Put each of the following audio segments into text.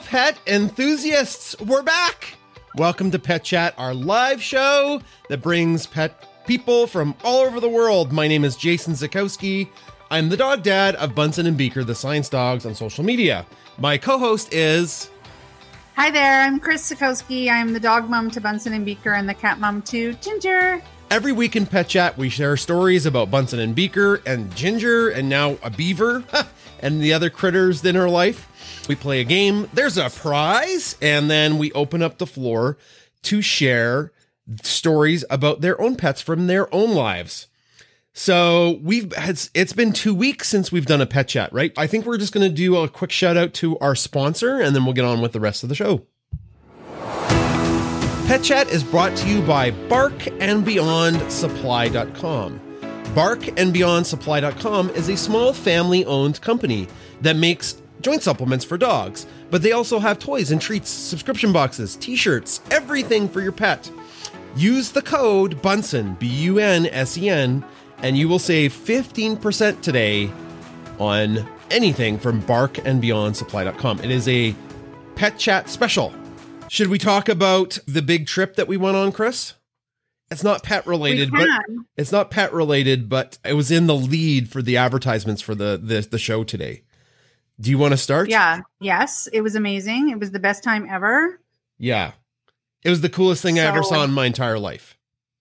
pet enthusiasts, we're back! Welcome to Pet Chat, our live show that brings pet people from all over the world. My name is Jason Zakowski. I'm the dog dad of Bunsen and Beaker, the science dogs, on social media. My co-host is... Hi there, I'm Chris Zakowski. I'm the dog mom to Bunsen and Beaker and the cat mom to Ginger. Every week in Pet Chat, we share stories about Bunsen and Beaker and Ginger and now a beaver and the other critters in her life. We play a game, there's a prize, and then we open up the floor to share stories about their own pets from their own lives. So it's been 2 weeks since we've done a Pet Chat, right? I think we're just going to do a quick shout out to our sponsor, and then we'll get on with the rest of the show. Pet Chat is brought to you by BarkandBeyondSupply.com. BarkandBeyondSupply.com is a small family-owned company that makes joint supplements for dogs, but they also have toys and treats, subscription boxes, t-shirts, everything for your pet. Use the code Bunsen, BUNSEN, and you will save 15% today on anything from BarkandBeyondSupply.com. It is a Pet Chat special. Should we talk about the big trip that we went on, Chris? It's not pet related, but it was in the lead for the advertisements for the show today. Do you want to start? Yeah. Yes. It was amazing. It was the best time ever. Yeah. It was the coolest thing I ever saw in my entire life.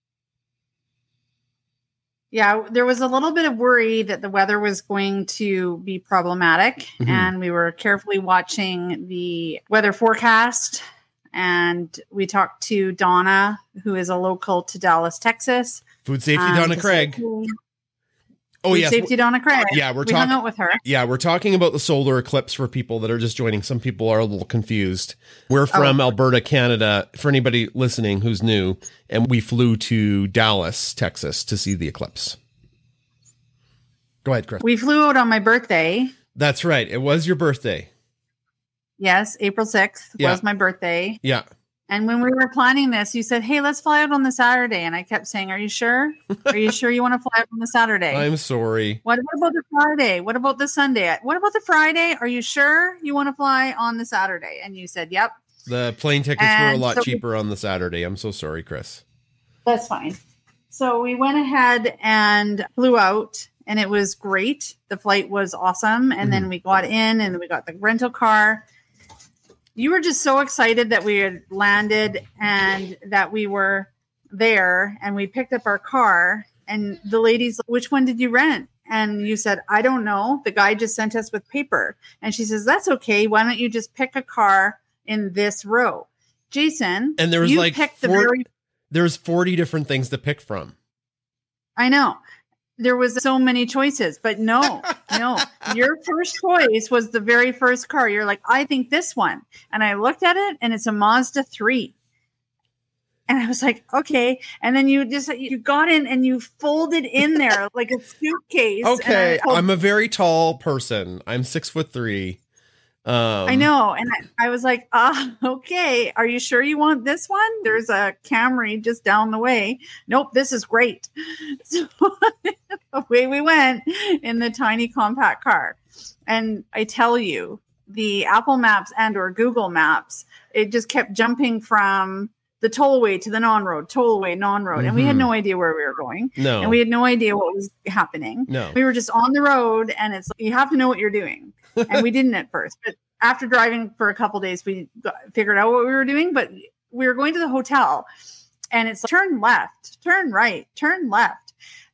Yeah. There was a little bit of worry that the weather was going to be problematic. Mm-hmm. And we were carefully watching the weather forecast. And we talked to Donna, who is a local to Dallas, Texas. Food Safety Donna Craig. Safety Donna Craig. Yeah, we hung out with her. Yeah, we're talking about the solar eclipse for people that are just joining. Some people are a little confused. We're from Alberta, Canada, for anybody listening who's new, and we flew to Dallas, Texas to see the eclipse. Go ahead, Chris. We flew out on my birthday. That's right. It was your birthday. Yes, April 6th was my birthday. Yeah. And when we were planning this, you said, hey, let's fly out on the Saturday. And I kept saying, are you sure? Are you sure you want to fly out on the Saturday? I'm sorry. What about the Friday? What about the Sunday? What about the Friday? Are you sure you want to fly on the Saturday? And you said, yep. The plane tickets were a lot cheaper on the Saturday. I'm so sorry, Chris. That's fine. So we went ahead and flew out, and it was great. The flight was awesome. And then we got in, and we got the rental car. You were just so excited that we had landed and that we were there, and we picked up our car, and the lady's like, which one did you rent? And you said, I don't know. The guy just sent us with paper. And she says, that's okay. Why don't you just pick a car in this row? Jason, and there was there's 40 different things to pick from. I know. There was so many choices, but no, your first choice was the very first car. You're like, I think this one. And I looked at it, and it's a Mazda 3. And I was like, okay. And then you got in and you folded in there like a suitcase. Okay. I'm a very tall person. I'm 6'3". I know. And I was like, okay. Are you sure you want this one? There's a Camry just down the way. Nope. This is great. So away we went in the tiny compact car. And I tell you, the Apple Maps and or Google Maps, it just kept jumping from the tollway to the non-road, tollway, non-road. Mm-hmm. And we had no idea where we were going. No. And we had no idea what was happening. No. We were just on the road, and it's like, you have to know what you're doing. And we didn't at first. But after driving for a couple of days, we figured out what we were doing. But we were going to the hotel, and it's like, turn left, turn right, turn left.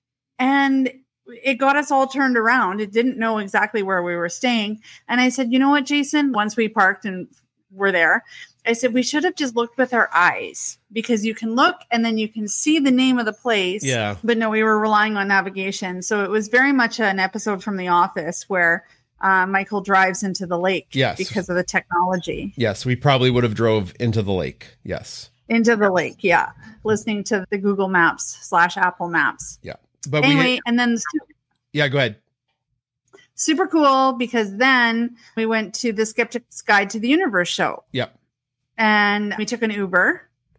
And it got us all turned around. It didn't know exactly where we were staying. And I said, you know what, Jason, once we parked and were there, I said, we should have just looked with our eyes, because you can look and then you can see the name of the place. Yeah. But no, we were relying on navigation. So it was very much an episode from The Office where Michael drives into the lake because of the technology. Yes. We probably would have drove into the lake. Yes. Into the lake. Yeah. Listening to the Google Maps / Apple Maps. Yeah. But anyway, and then. Yeah, go ahead. Super cool, because then we went to the Skeptic's Guide to the Universe show. Yep. And we took an Uber,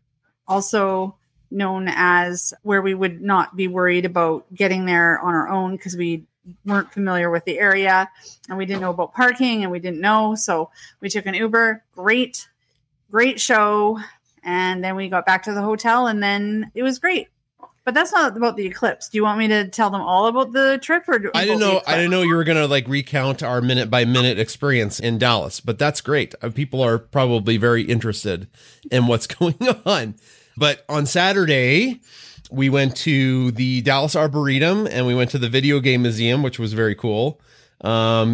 also known as where we would not be worried about getting there on our own, because we weren't familiar with the area, and we didn't know about parking, and we didn't know. So we took an Uber. Great show. And then we got back to the hotel, and then it was great. But that's not about the eclipse. Do you want me to tell them all about the trip, or I didn't know you were going to like recount our minute by minute experience in Dallas, but that's great. People are probably very interested in what's going on. But on Saturday, we went to the Dallas Arboretum and we went to the Video Game Museum, which was very cool. I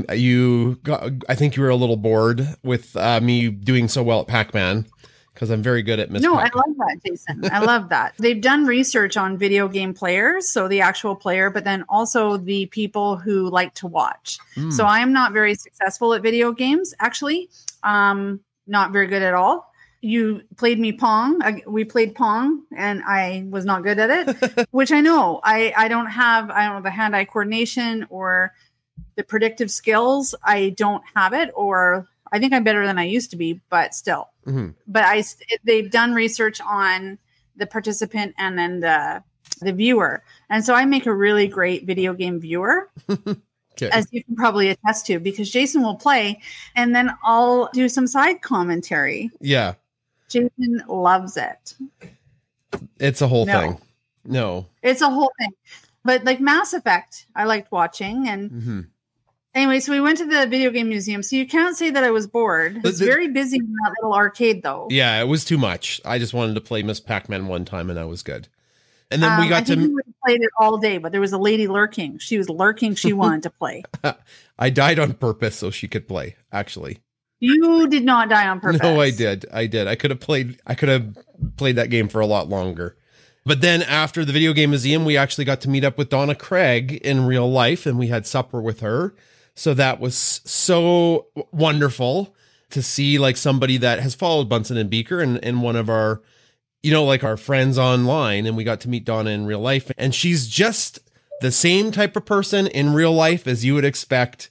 think you were a little bored with me doing so well at Pac-Man. Because I'm very good at Miss No, Pac. I love that, Jason. I love that. They've done research on video game players, so the actual player, but then also the people who like to watch. So I am not very successful at video games, actually. Not very good at all. You played me Pong. We played Pong, and I was not good at it, which I know. I don't have the hand-eye coordination or the predictive skills. I don't have it, or I think I'm better than I used to be, but still. Mm-hmm. But they've done research on the participant and then the viewer. And so I make a really great video game viewer, okay, as you can probably attest to, because Jason will play and then I'll do some side commentary. Yeah. Jason loves it. It's a whole thing. No. It's a whole thing. But like Mass Effect, I liked watching. And anyway, so we went to the Video Game Museum. So you can't say that I was bored. It's very busy in that little arcade, though. Yeah, it was too much. I just wanted to play Miss Pac-Man one time, and I was good. And then we got to... we played it all day, but there was a lady lurking. She was lurking. She wanted to play. I died on purpose so she could play, actually. You did not die on purpose. No, I did. I could have played that game for a lot longer. But then after the Video Game Museum, we actually got to meet up with Donna Craig in real life, and we had supper with her. So that was so wonderful to see like somebody that has followed Bunsen and Beaker and one of our, like our friends online. And we got to meet Donna in real life. And she's just the same type of person in real life as you would expect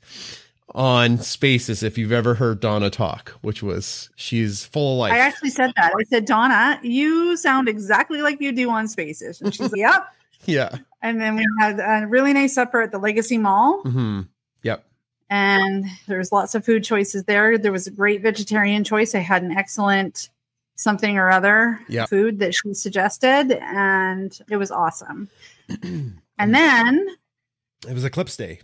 on Spaces, if you've ever heard Donna talk, she's full of life. I actually said that. I said, Donna, you sound exactly like you do on Spaces. And she's like, yep. Yeah. And then we had a really nice supper at the Legacy Mall. Mm-hmm. Yep. And there's lots of food choices there. There was a great vegetarian choice. I had an excellent something or other food that she suggested, and it was awesome. And then... it was Eclipse Day.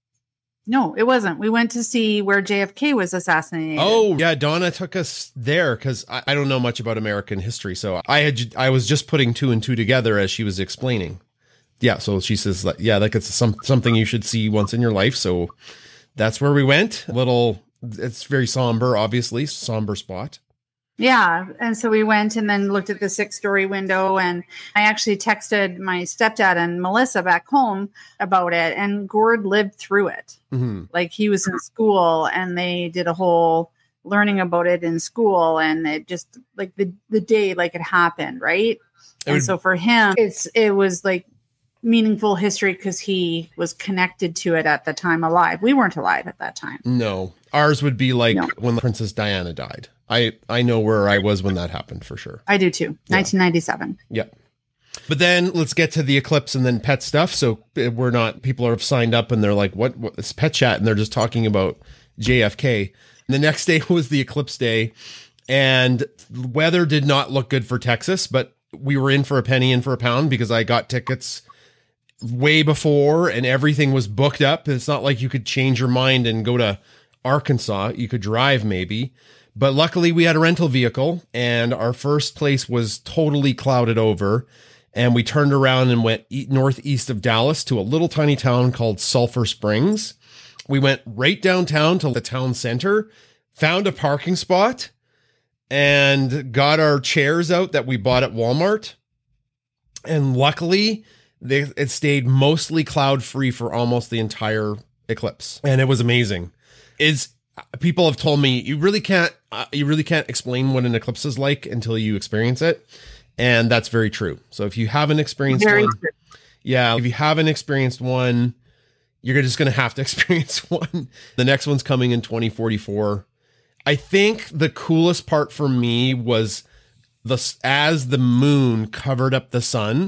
No, it wasn't. We went to see where JFK was assassinated. Oh, yeah. Donna took us there because I don't know much about American history. So I was just putting two and two together as she was explaining. Yeah. So she says, like it's something you should see once in your life. So that's where we went. It's very somber, obviously. Somber spot. Yeah. And so we went and then looked at the 6-story window, and I actually texted my stepdad and Melissa back home about it, and Gord lived through it. Mm-hmm. Like he was in school and they did a whole learning about it in school, and it just like the day, like it happened. Right. So for him, it was like meaningful history because he was connected to it at the time alive. We weren't alive at that time. No, ours would be like when Princess Diana died. I know where I was when that happened for sure. I do too. Yeah. 1997. Yep. But then let's get to the eclipse and then pet stuff. So people are signed up and they're like, what is pet chat? And they're just talking about JFK. And the next day was the eclipse day, and the weather did not look good for Texas, but we were in for a penny, in for a pound, because I got tickets way before and everything was booked up. It's not like you could change your mind and go to Arkansas. You could drive maybe. But luckily we had a rental vehicle, and our first place was totally clouded over, and we turned around and went northeast of Dallas to a little tiny town called Sulphur Springs. We went right downtown to the town center, found a parking spot, and got our chairs out that we bought at Walmart. And luckily it stayed mostly cloud free for almost the entire eclipse. And it was amazing. People have told me you really can't explain what an eclipse is like until you experience it. And that's very true. So if you haven't experienced if you haven't experienced one, you're just going to have to experience one. The next one's coming in 2044. I think the coolest part for me was as the moon covered up the sun,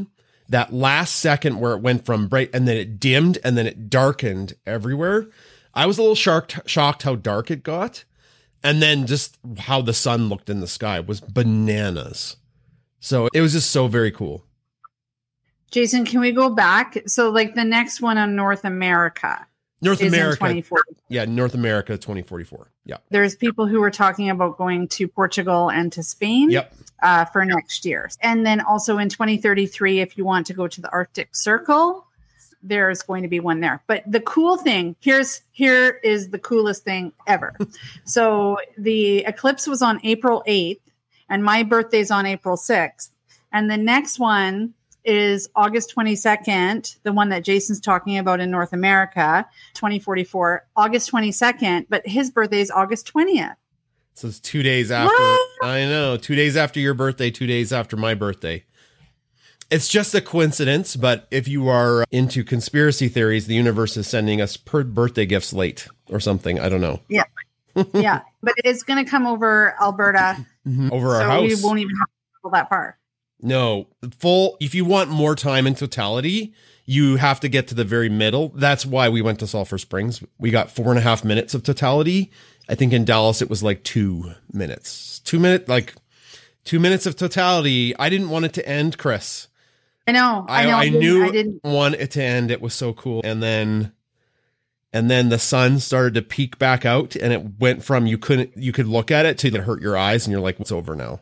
that last second where it went from bright and then it dimmed and then it darkened everywhere. I was a little shocked how dark it got. And then just how the sun looked in the sky was bananas. So it was just so very cool. Jason, can we go back? So like the next one on North America. North America. 2040. Yeah, North America 2044. Yeah. There's people who are talking about going to Portugal and to Spain. Yep. For next year. And then also in 2033, if you want to go to the Arctic Circle, there's going to be one there. But the cool thing, here is the coolest thing ever. So the eclipse was on April 8th, and my birthday's on April 6th. And the next one is August 22nd, the one that Jason's talking about in North America, 2044, August 22nd, but his birthday is August 20th. So it's 2 days after. What? I know. 2 days after your birthday, 2 days after my birthday. It's just a coincidence, but if you are into conspiracy theories, the universe is sending us birthday gifts late or something. I don't know. Yeah. Yeah. But it's going to come over Alberta. Over our house. So we won't even have to go that far. No. If you want more time in totality, you have to get to the very middle. That's why we went to Sulphur Springs. We got 4.5 minutes of totality. I think in Dallas it was like 2 minutes. 2 minutes of totality. I didn't want it to end, Chris. I know. I knew I didn't want it to end. It was so cool. And then the sun started to peek back out, and it went from you could look at it to it hurt your eyes, and you're like, it's over now.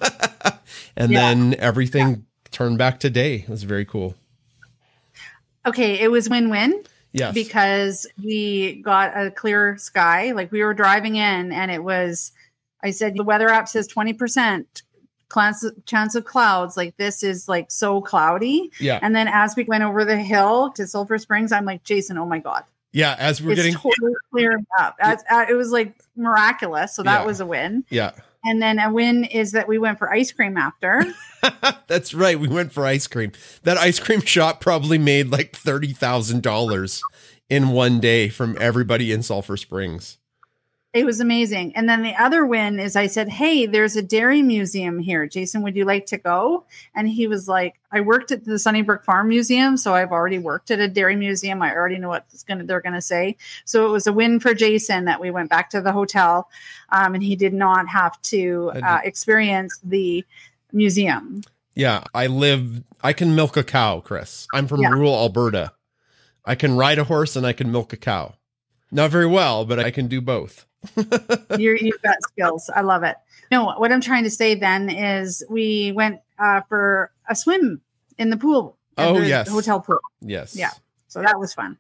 And then everything turned back to day. It was very cool. Okay, it was win-win. Yes. Because we got a clear sky. Like we were driving in and I said, the weather app says 20% chance of clouds. Like this is like so cloudy. Yeah. And then as we went over the hill to Sulphur Springs, I'm like, Jason, oh my God. Yeah. As we're getting totally cleared up. It was like miraculous. So that was a win. Yeah. And then a win is that we went for ice cream after. That's right. We went for ice cream. That ice cream shop probably made like $30,000 in one day from everybody in Sulphur Springs. It was amazing. And then the other win is I said, hey, there's a dairy museum here. Jason, would you like to go? And he was like, I worked at the Sunnybrook Farm Museum, so I've already worked at a dairy museum. I already know what they're going to say. So it was a win for Jason that we went back to the hotel and he did not have to experience the museum. Yeah, I can milk a cow, Chris. I'm from rural Alberta. I can ride a horse and I can milk a cow. Not very well, but I can do both. You've got skills. I love it. No, what I'm trying to say then is we went for a swim in the pool. Yes. Hotel pool. Yes. Yeah. So that was fun.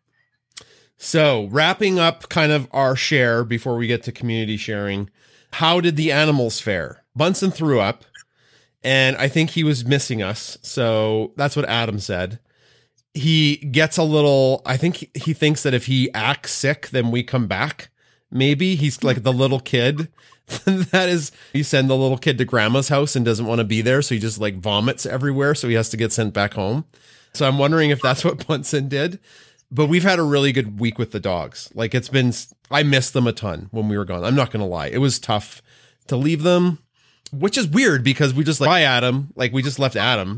So wrapping up kind of our share before we get to community sharing. How did the animals fare? Bunsen threw up and I think he was missing us. So that's what Adam said. He gets I think he thinks that if he acts sick, then we come back. Maybe he's like the little kid. That is, you send the little kid to grandma's house and doesn't want to be there. So he just like vomits everywhere. So he has to get sent back home. So I'm wondering if that's what Bunsen did. But we've had a really good week with the dogs. Like I missed them a ton when we were gone. I'm not going to lie. It was tough to leave them, which is weird because we just bye Adam. Like we just left Adam.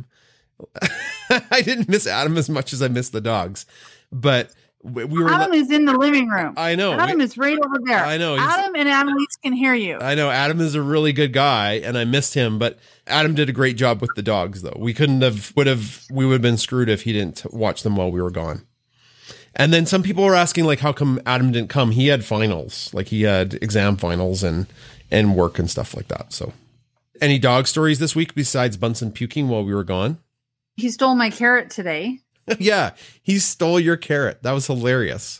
I didn't miss Adam as much as I missed the dogs, but we were. Adam is in the living room. I know. Adam is right over there. I know. Adam and Annalise can hear you. I know. Adam is a really good guy, and I missed him. But Adam did a great job with the dogs, though. We would have been screwed if he didn't watch them while we were gone. And then some people were asking, like, how come Adam didn't come? He had finals, like he had exam finals and work and stuff like that. So, any dog stories this week besides Bunsen puking while we were gone? He stole my carrot today. Yeah, he stole your carrot. That was hilarious.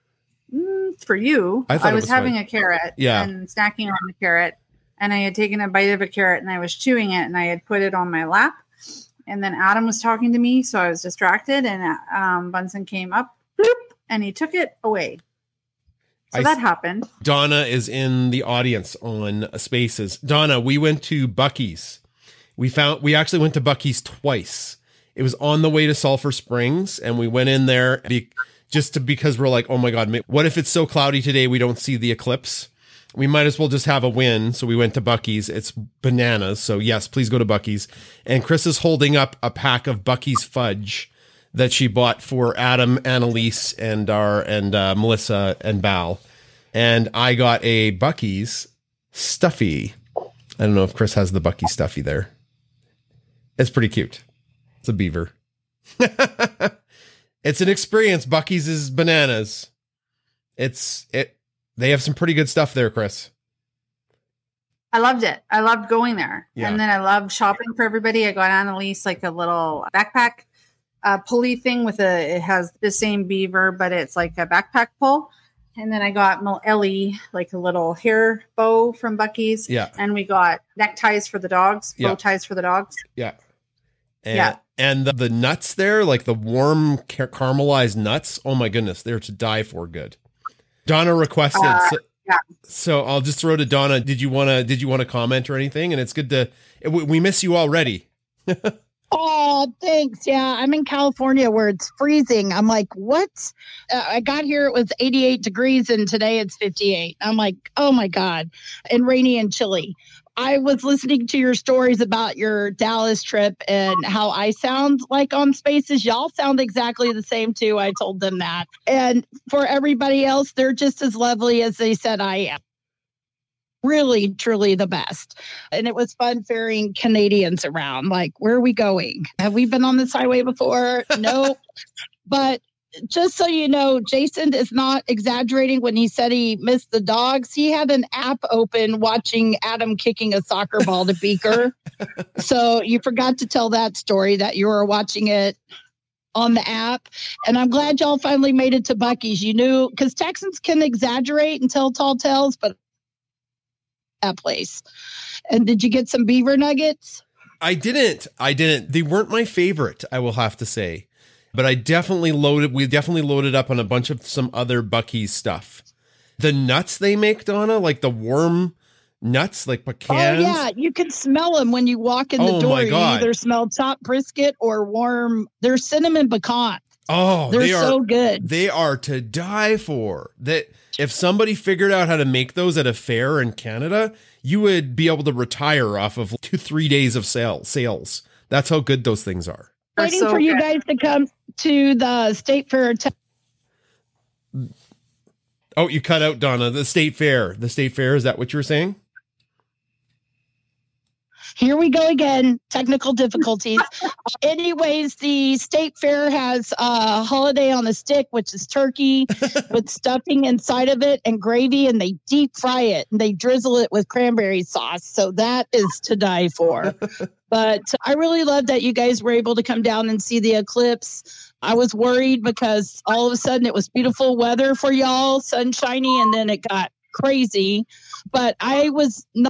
For you, I was having a carrot and snacking on the carrot, and I had taken a bite of a carrot and I was chewing it and I had put it on my lap. And then Adam was talking to me, so I was distracted, and Bunsen came up, bloop, and he took it away. So that happened. Donna is in the audience on Spaces. Donna, we went to Buc-ee's. We actually went to Buc-ee's twice. It was on the way to Sulphur Springs, and we went in there because we're like, oh my God, what if it's so cloudy today we don't see the eclipse? we might as well just have a win. So we went to Buc-ee's. It's bananas. So yes, please go to Buc-ee's. And Chris is holding up a pack of Buc-ee's fudge that she bought for Adam, Annalise, and Melissa and Val. And I got a Buc-ee's stuffy. I don't know if Chris has the Buc-ee's stuffy there. It's pretty cute. It's a beaver. It's an experience. Buc-ee's is bananas. They have some pretty good stuff there, Chris. I loved it. I loved going there. Yeah. And then I loved shopping for everybody. I got Annalise like a little backpack pulley thing it has the same beaver, but it's like a backpack pull. And then I got Ellie like a little hair bow from Buc-ee's. Yeah. And we got neckties for the dogs, bow ties for the dogs. Yeah. And the nuts there, like the warm caramelized nuts. Oh my goodness. They're to die for good. Donna requested. So I'll just throw to Donna. Did you want to comment or anything? And it's good we miss you already. Oh, thanks. Yeah, I'm in California where it's freezing. I'm like, what? I got here, it was 88 degrees, and today it's 58. I'm like, oh my God, and rainy and chilly. I was listening to your stories about your Dallas trip and how I sound like on Spaces. Y'all sound exactly the same too. I told them that. And for everybody else, they're just as lovely as they said I am. Really, truly the best. And it was fun ferrying Canadians around. Like, where are we going? Have we been on this highway before? No. But just so you know, Jason is not exaggerating when he said he missed the dogs. He had an app open watching Adam kicking a soccer ball to Beaker. So you forgot to tell that story that you were watching it on the app. And I'm glad y'all finally made it to Buc-ee's. You knew, because Texans can exaggerate and tell tall tales, but that place. And did you get some beaver nuggets? I didn't. They weren't my favorite, I will have to say. But we definitely loaded up on a bunch of some other Buc-ee's stuff. The nuts they make, Donna, like the warm nuts, like pecans. Oh, yeah. You can smell them when you walk in the door. My God. You either smell chopped brisket or warm. They're cinnamon pecans. Oh, they're so good. They are to die for. That if somebody figured out how to make those at a fair in Canada, you would be able to retire off of 2-3 days of sales. That's how good those things are. Waiting for you guys to come to the State Fair. Oh, you cut out, Donna. The State Fair. The State Fair. Is that what you were saying? Here we go again. Technical difficulties. Anyways, the State Fair has a holiday on a stick, which is turkey with stuffing inside of it and gravy, and they deep fry it and they drizzle it with cranberry sauce. So that is to die for. But I really love that you guys were able to come down and see the eclipse. I was worried because all of a sudden it was beautiful weather for y'all, sunshiny, and then it got crazy. But I was not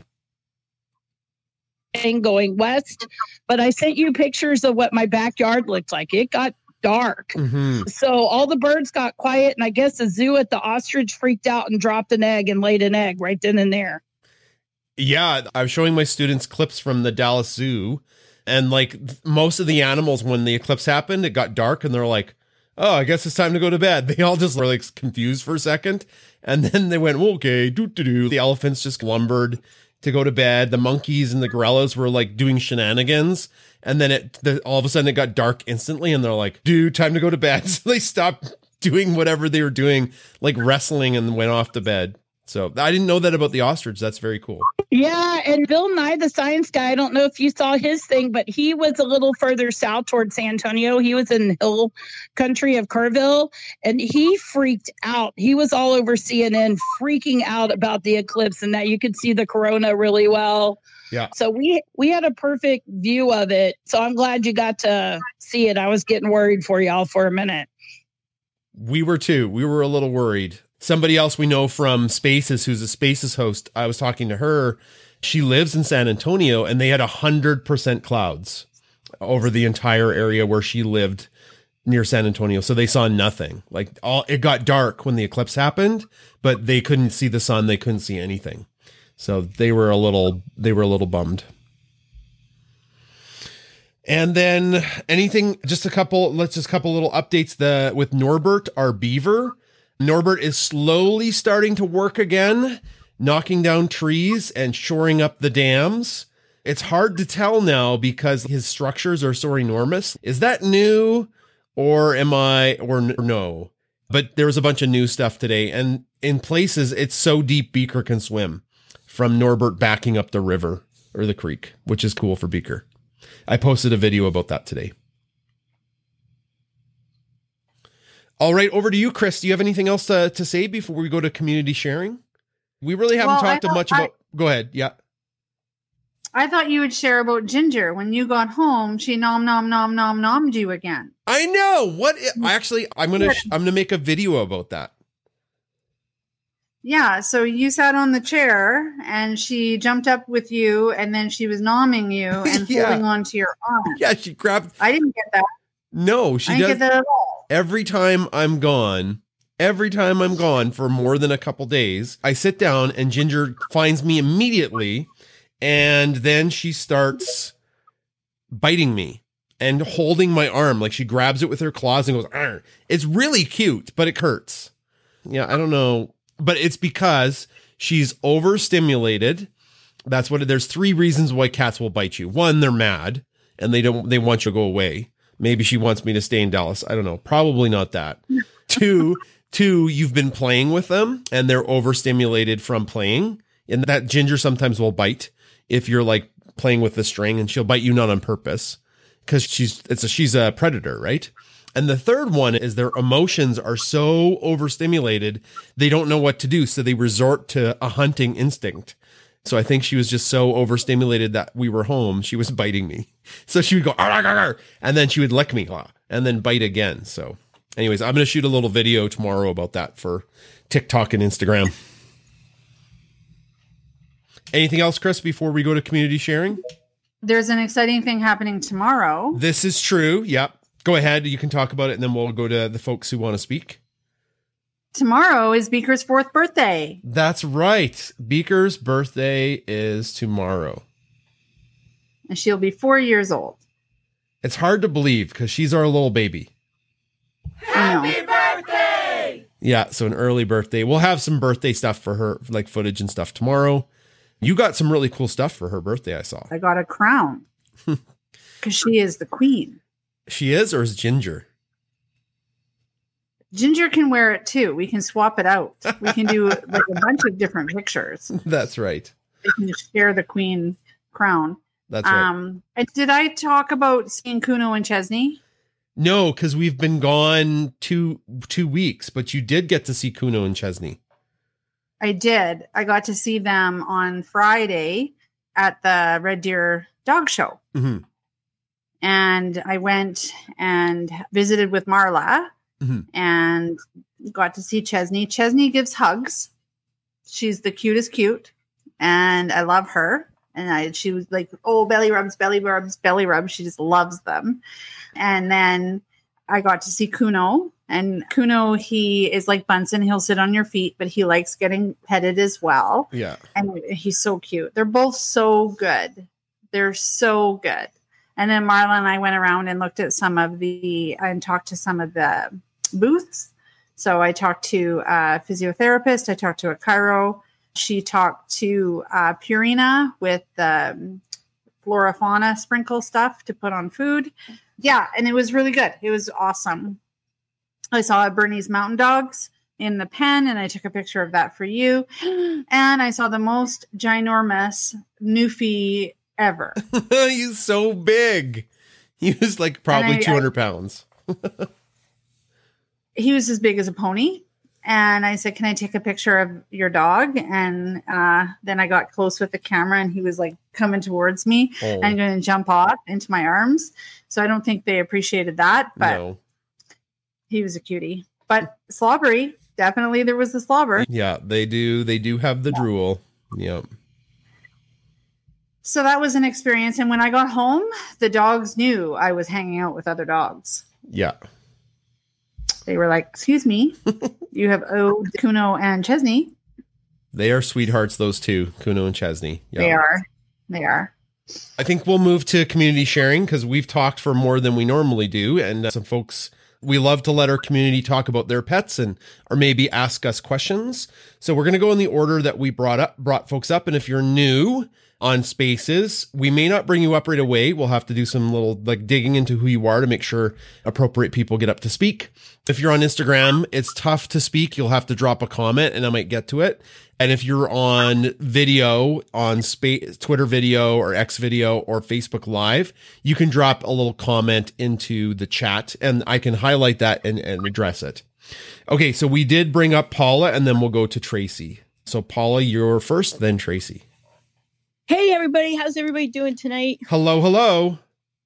going west, but I sent you pictures of what my backyard looked like. It got dark. Mm-hmm. So all the birds got quiet, and I guess the zoo at the ostrich freaked out and dropped an egg and laid an egg right then and there. Yeah, I was showing my students clips from the Dallas Zoo, and like most of the animals, when the eclipse happened, it got dark and they're like, oh, I guess it's time to go to bed. They all just were like confused for a second. And then they went, well, okay, doo-doo-doo. The elephants just lumbered to go to bed. The monkeys and the gorillas were like doing shenanigans. And then all of a sudden it got dark instantly. And they're like, dude, time to go to bed. So they stopped doing whatever they were doing, like wrestling, and went off to bed. So I didn't know that about the ostrich. That's very cool. Yeah. And Bill Nye, the science guy, I don't know if you saw his thing, but he was a little further south towards San Antonio. He was in the hill country of Kerrville, and he freaked out. He was all over CNN freaking out about the eclipse and that you could see the corona really well. Yeah. So we had a perfect view of it. So I'm glad you got to see it. I was getting worried for y'all for a minute. We were too. We were a little worried. Somebody else we know from Spaces, who's a Spaces host, I was talking to her. She lives in San Antonio, and they had 100% clouds over the entire area where she lived near San Antonio. So they saw nothing. Like it got dark when the eclipse happened, but they couldn't see the sun. They couldn't see anything. So they were a little bummed. And then just a couple little updates. With Norbert, our beaver. Norbert is slowly starting to work again. knocking down trees and shoring up the dams. It's hard to tell now because his structures are so enormous. Is that new or no? But there was a bunch of new stuff today, and in places it's so deep Beaker can swim from Norbert backing up the river or the creek, which is cool for Beaker. I posted a video about that today. All right, over to you, Chris. Do you have anything else to say before we go to community sharing? We really haven't talked much about... Go ahead. Yeah. I thought you would share about Ginger. When you got home, she nommed you again. I know. What? Actually, I'm gonna make a video about that. Yeah. So you sat on the chair, and she jumped up with you, and then she was nomming you and holding onto your arm. Yeah, she grabbed. I didn't get that. No, she does. I didn't get that at all. Every time I'm gone for more than a couple days, I sit down and Ginger finds me immediately. And then she starts biting me and holding my arm. Like she grabs it with her claws and goes, arr. It's really cute, but it hurts. Yeah, I don't know. But it's because she's overstimulated. That's what there's 3 reasons why cats will bite you. 1, they're mad and they want you to go away. Maybe she wants me to stay in Dallas. I don't know. Probably not that. 2, you've been playing with them and they're overstimulated from playing. And that Ginger sometimes will bite if you're like playing with the string, and she'll bite you not on purpose because she's a predator, right? And the third one is their emotions are so overstimulated, they don't know what to do. So they resort to a hunting instinct. So I think she was just so overstimulated that we were home. She was biting me. So she would go, arr, arr, arr, and then she would lick me and then bite again. So anyways, I'm going to shoot a little video tomorrow about that for TikTok and Instagram. Anything else, Chris, before we go to community sharing? There's an exciting thing happening tomorrow. This is true. Yep. Go ahead. You can talk about it, and then we'll go to the folks who want to speak. Tomorrow is Beaker's 4th birthday. That's right. Beaker's birthday is tomorrow. And she'll be 4 years old. It's hard to believe because she's our little baby. Happy birthday! Yeah, so an early birthday. We'll have some birthday stuff for her, like footage and stuff tomorrow. You got some really cool stuff for her birthday, I saw. I got a crown. Because she is the queen. She is, or is Ginger? Ginger can wear it too. We can swap it out. We can do like a bunch of different pictures. That's right. We can share the queen crown. That's right. And did I talk about seeing Kuno and Chesney? No, because we've been gone two weeks, but you did get to see Kuno and Chesney. I did. I got to see them on Friday at the Red Deer Dog Show. Mm-hmm. And I went and visited with Marla and got to see Chesney. Chesney gives hugs. She's the cutest cute. And I love her. And she was like, oh, belly rubs, belly rubs, belly rubs. She just loves them. And then I got to see Kuno. And Kuno, he is like Bunsen. He'll sit on your feet, but he likes getting petted as well. Yeah. And he's so cute. They're both so good. They're so good. And then Marla and I went around and looked at and talked to some of the booths. So I talked to a physiotherapist. I talked to a chiro. She talked to Purina with the flora fauna sprinkle stuff to put on food. Yeah. And it was really good. It was awesome. I saw Bernie's Mountain Dogs in the pen, and I took a picture of that for you. And I saw the most ginormous Newfie ever. He's so big. He was like probably 200 pounds. He was as big as a pony. And I said, can I take a picture of your dog? And then I got close with the camera, and he was like coming towards me and going to jump off into my arms. So I don't think they appreciated that, but no. He was a cutie. But slobbery, definitely there was the slobber. Yeah, they do. They do have the drool. Yeah. So that was an experience. And when I got home, the dogs knew I was hanging out with other dogs. Yeah. They were like, excuse me, you have Kuno and Chesney. They are sweethearts, those two, Kuno and Chesney. Yeah. They are. I think we'll move to community sharing because we've talked for more than we normally do. And some folks We love to let our community talk about their pets or maybe ask us questions. So we're going to go in the order that we brought folks up. And if you're new on Spaces, we may not bring you up right away. We'll have to do some little digging into who you are to make sure appropriate people get up to speak. If you're on Instagram, it's tough to speak. You'll have to drop a comment and I might get to it. And if you're on video, on Twitter video or X video or Facebook Live, you can drop a little comment into the chat and I can highlight that and address it. Okay, so we did bring up Paula and then we'll go to Tracy. So Paula, you're first, then Tracy. Hey, everybody. How's everybody doing tonight? Hello, hello.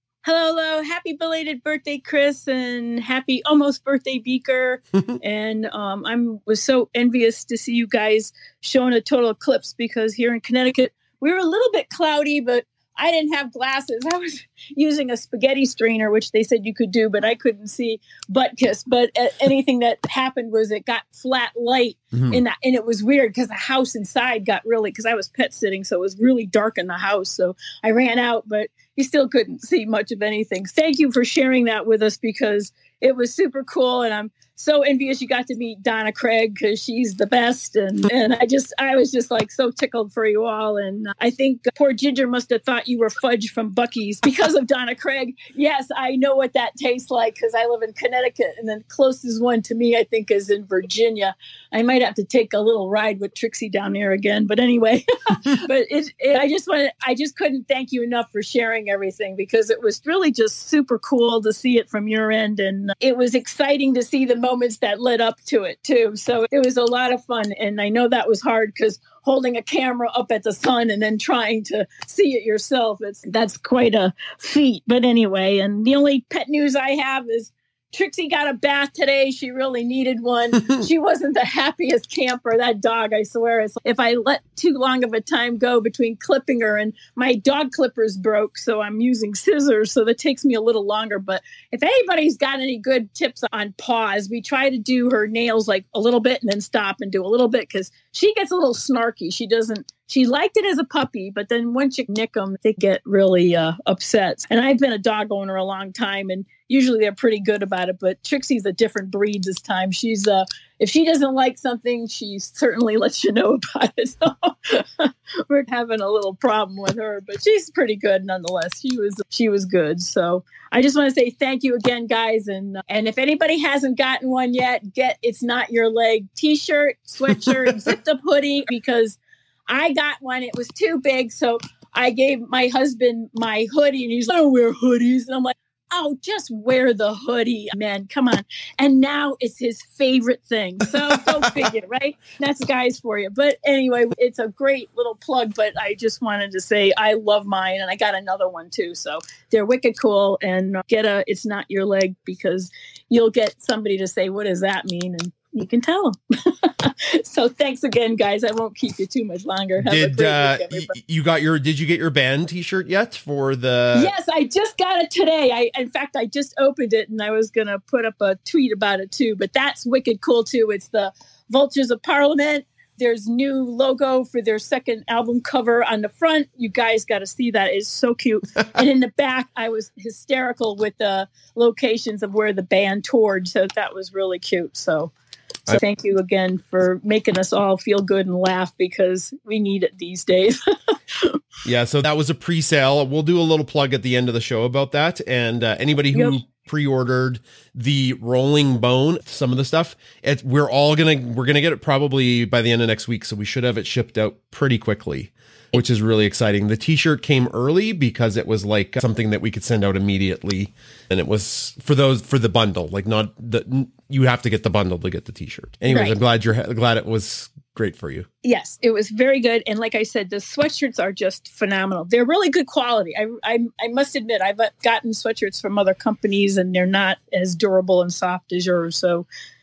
Hello. Happy belated birthday, Chris, and happy almost birthday, Beaker. And I was so envious to see you guys showing a total eclipse because here in Connecticut, we were a little bit cloudy, but I didn't have glasses. I was using a spaghetti strainer, which they said you could do, but I couldn't see Butkus. But anything that happened was it got flat light in that, and it was weird because the house inside got really, because I was pet sitting, so it was really dark in the house. So I ran out, but you still couldn't see much of anything. Thank you for sharing that with us because it was super cool, and I'm so envious you got to meet Donna Craig because she's the best. And I was just like so tickled for you all. And I think poor Ginger must have thought you were fudge from Buc-ee's because of Donna Craig. Yes, I know what that tastes like because I live in Connecticut. And the closest one to me, I think, is in Virginia. I might have to take a little ride with Trixie down there again. But anyway, but I just couldn't thank you enough for sharing everything because it was really just super cool to see it from your end. And it was exciting to see the moments that led up to it too. So it was a lot of fun. And I know that was hard because holding a camera up at the sun and then trying to see it yourself, that's quite a feat. But anyway, and the only pet news I have is Trixie got a bath today. She really needed one. She wasn't the happiest camper. That dog, I swear, if I let too long of a time go between clipping her, and my dog clippers broke, so I'm using scissors, so that takes me a little longer. But if anybody's got any good tips on pause, we try to do her nails like a little bit and then stop and do a little bit because she gets a little snarky. She liked it as a puppy, but then once you nick them, they get really upset. And I've been a dog owner a long time, and usually they're pretty good about it, but Trixie's a different breed this time. She's if she doesn't like something, she certainly lets you know about it. So we're having a little problem with her, but she's pretty good nonetheless. She was good. So I just want to say thank you again, guys. And if anybody hasn't gotten one yet, get It's Not Your Leg t-shirt, sweatshirt, zipped up hoodie, because I got one. It was too big. So I gave my husband my hoodie and he's like, I don't wear hoodies. And I'm like, oh, just wear the hoodie, man. Come on. And now it's his favorite thing. So go figure, right? That's guys for you. But anyway, it's a great little plug. But I just wanted to say I love mine. And I got another one, too. So they're wicked cool. And It's Not Your Leg, because you'll get somebody to say, what does that mean? And you can tell them. So thanks again, guys. I won't keep you too much longer. Did you get your band t-shirt yet for the... Yes, I just got it today. In fact, I just opened it and I was going to put up a tweet about it too, but that's wicked cool too. It's the Vultures of Parliament. There's new logo for their second album cover on the front. You guys got to see that. It's so cute. And in the back, I was hysterical with the locations of where the band toured. So that was really cute. So thank you again for making us all feel good and laugh because we need it these days. Yeah, so that was a pre-sale. We'll do a little plug at the end of the show about that. And anybody who pre-ordered the Rolling Bone, some of the stuff, we're gonna get it probably by the end of next week. So we should have it shipped out pretty quickly, which is really exciting. The t-shirt came early because it was like something that we could send out immediately. And it was for the bundle, like not you have to get the bundle to get the t-shirt. Anyways, right. I'm glad it was great for you. Yes, it was very good. And like I said, the sweatshirts are just phenomenal. They're really good quality. I must admit, I've gotten sweatshirts from other companies and they're not as durable and soft as yours. So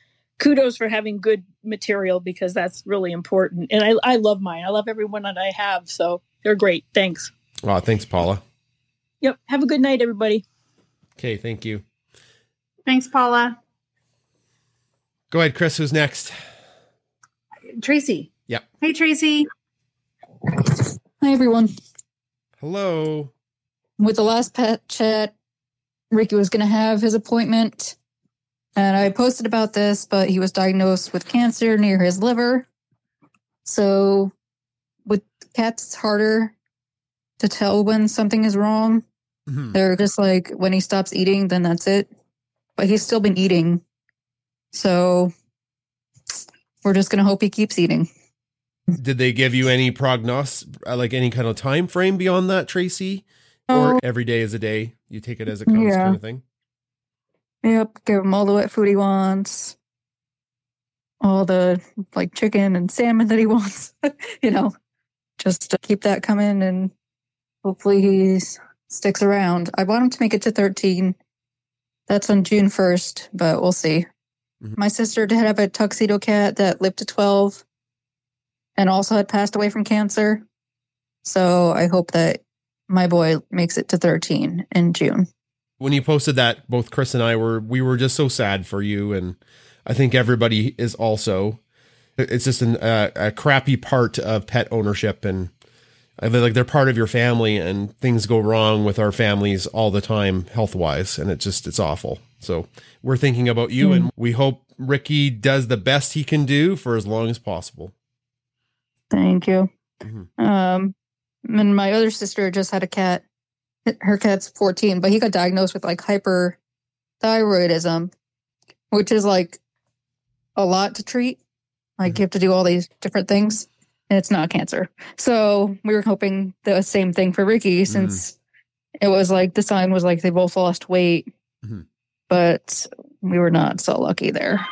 kudos for having good material because that's really important. And I love mine. I love every one that I have. So they're great. Thanks. Wow. Thanks, Paula. Yep. Have a good night, everybody. Okay. Thank you. Thanks, Paula. Go ahead, Chris. Who's next? Tracy. Yep. Hey, Tracy. Hi, everyone. Hello. With the last pet chat, Ricky was going to have his appointment And I posted about this, but he was diagnosed with cancer near his liver. So with cats, it's harder to tell when something is wrong. Mhm. They're just like, when he stops eating, then that's it. But he's still been eating. So we're just going to hope he keeps eating. Did they give you any prognosis, like any kind of time frame beyond that, Tracy? Or every day is a day? You take it as it comes kind of thing? Yep. Give him all the wet food he wants. All the like chicken and salmon that he wants. Just to keep that coming, and hopefully he sticks around. I want him to make it to 13. That's on June 1st, but we'll see. Mm-hmm. My sister did have a tuxedo cat that lived to 12 and also had passed away from cancer. So I hope that my boy makes it to 13 in June. When you posted that, both Chris and I we were just so sad for you. And I think everybody is also. It's just a crappy part of pet ownership. And I feel like they're part of your family, and things go wrong with our families all the time, health-wise. And it's awful. So we're thinking about you, and we hope Ricky does the best he can do for as long as possible. Thank you. Mm-hmm. And my other sister just had a cat. Her cat's 14, but he got diagnosed with like hyperthyroidism, which is like a lot to treat. Like you have to do all these different things, and it's not cancer. So we were hoping the same thing for Ricky, since it was like the sign was like they both lost weight, but we were not so lucky there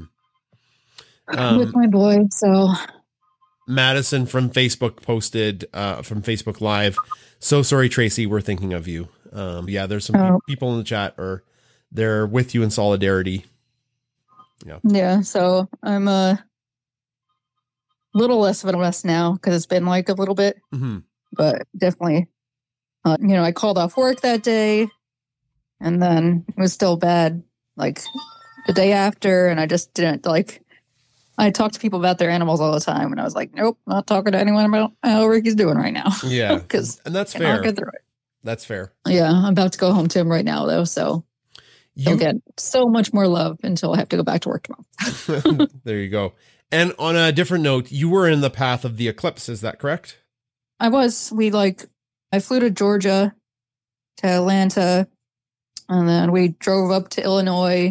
with my boy. So Madison from Facebook posted from Facebook Live, "So sorry, Tracy, we're thinking of you." There's some people in the chat, or they're with you in solidarity. Yeah. So I'm a little less of a mess now because it's been like a little bit, but definitely, I called off work that day, and then it was still bad like the day after, and I just didn't like. I talk to people about their animals all the time, and I was like, nope, not talking to anyone about how Ricky's doing right now. Yeah, and that's fair. That's fair. Yeah, I'm about to go home to him right now, though, so you'll get so much more love until I have to go back to work tomorrow. There you go. And on a different note, you were in the path of the eclipse, is that correct? I was. I flew to Georgia, to Atlanta, and then we drove up to Illinois,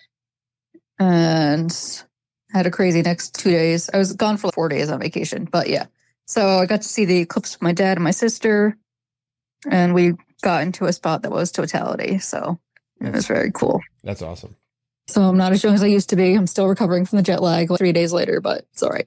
and had a crazy next 2 days. I was gone for 4 days on vacation, but yeah. So I got to see the eclipse with my dad and my sister, and we got into a spot that was totality. So it was very cool. That's awesome. So I'm not as young as I used to be. I'm still recovering from the jet lag 3 days later, but it's all right.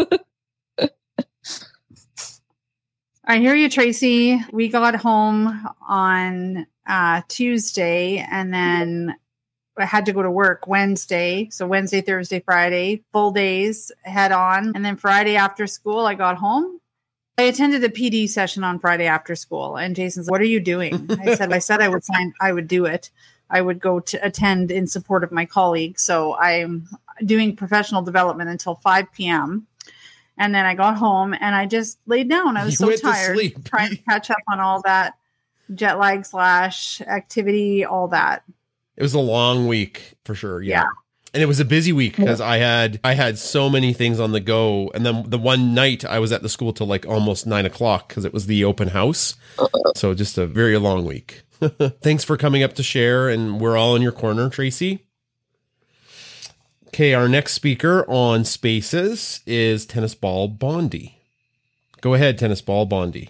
I hear you, Tracy. We got home on Tuesday, and then I had to go to work Wednesday. So Wednesday, Thursday, Friday, full days head on. And then Friday after school, I got home. I attended a PD session on Friday after school. And Jason's, what are you doing? I said I would do it. I would go to attend in support of my colleague. So I'm doing professional development until 5 p.m. And then I got home and I just laid down. I was so tired, trying to catch up on all that jet lag / activity, all that. It was a long week for sure. Yeah. And it was a busy week because I had so many things on the go. And then the one night I was at the school till like almost 9 o'clock because it was the open house. So just a very long week. Thanks for coming up to share. And we're all in your corner, Tracy. Okay. Our next speaker on Spaces is Tennis Ball Bondi. Go ahead, Tennis Ball Bondi.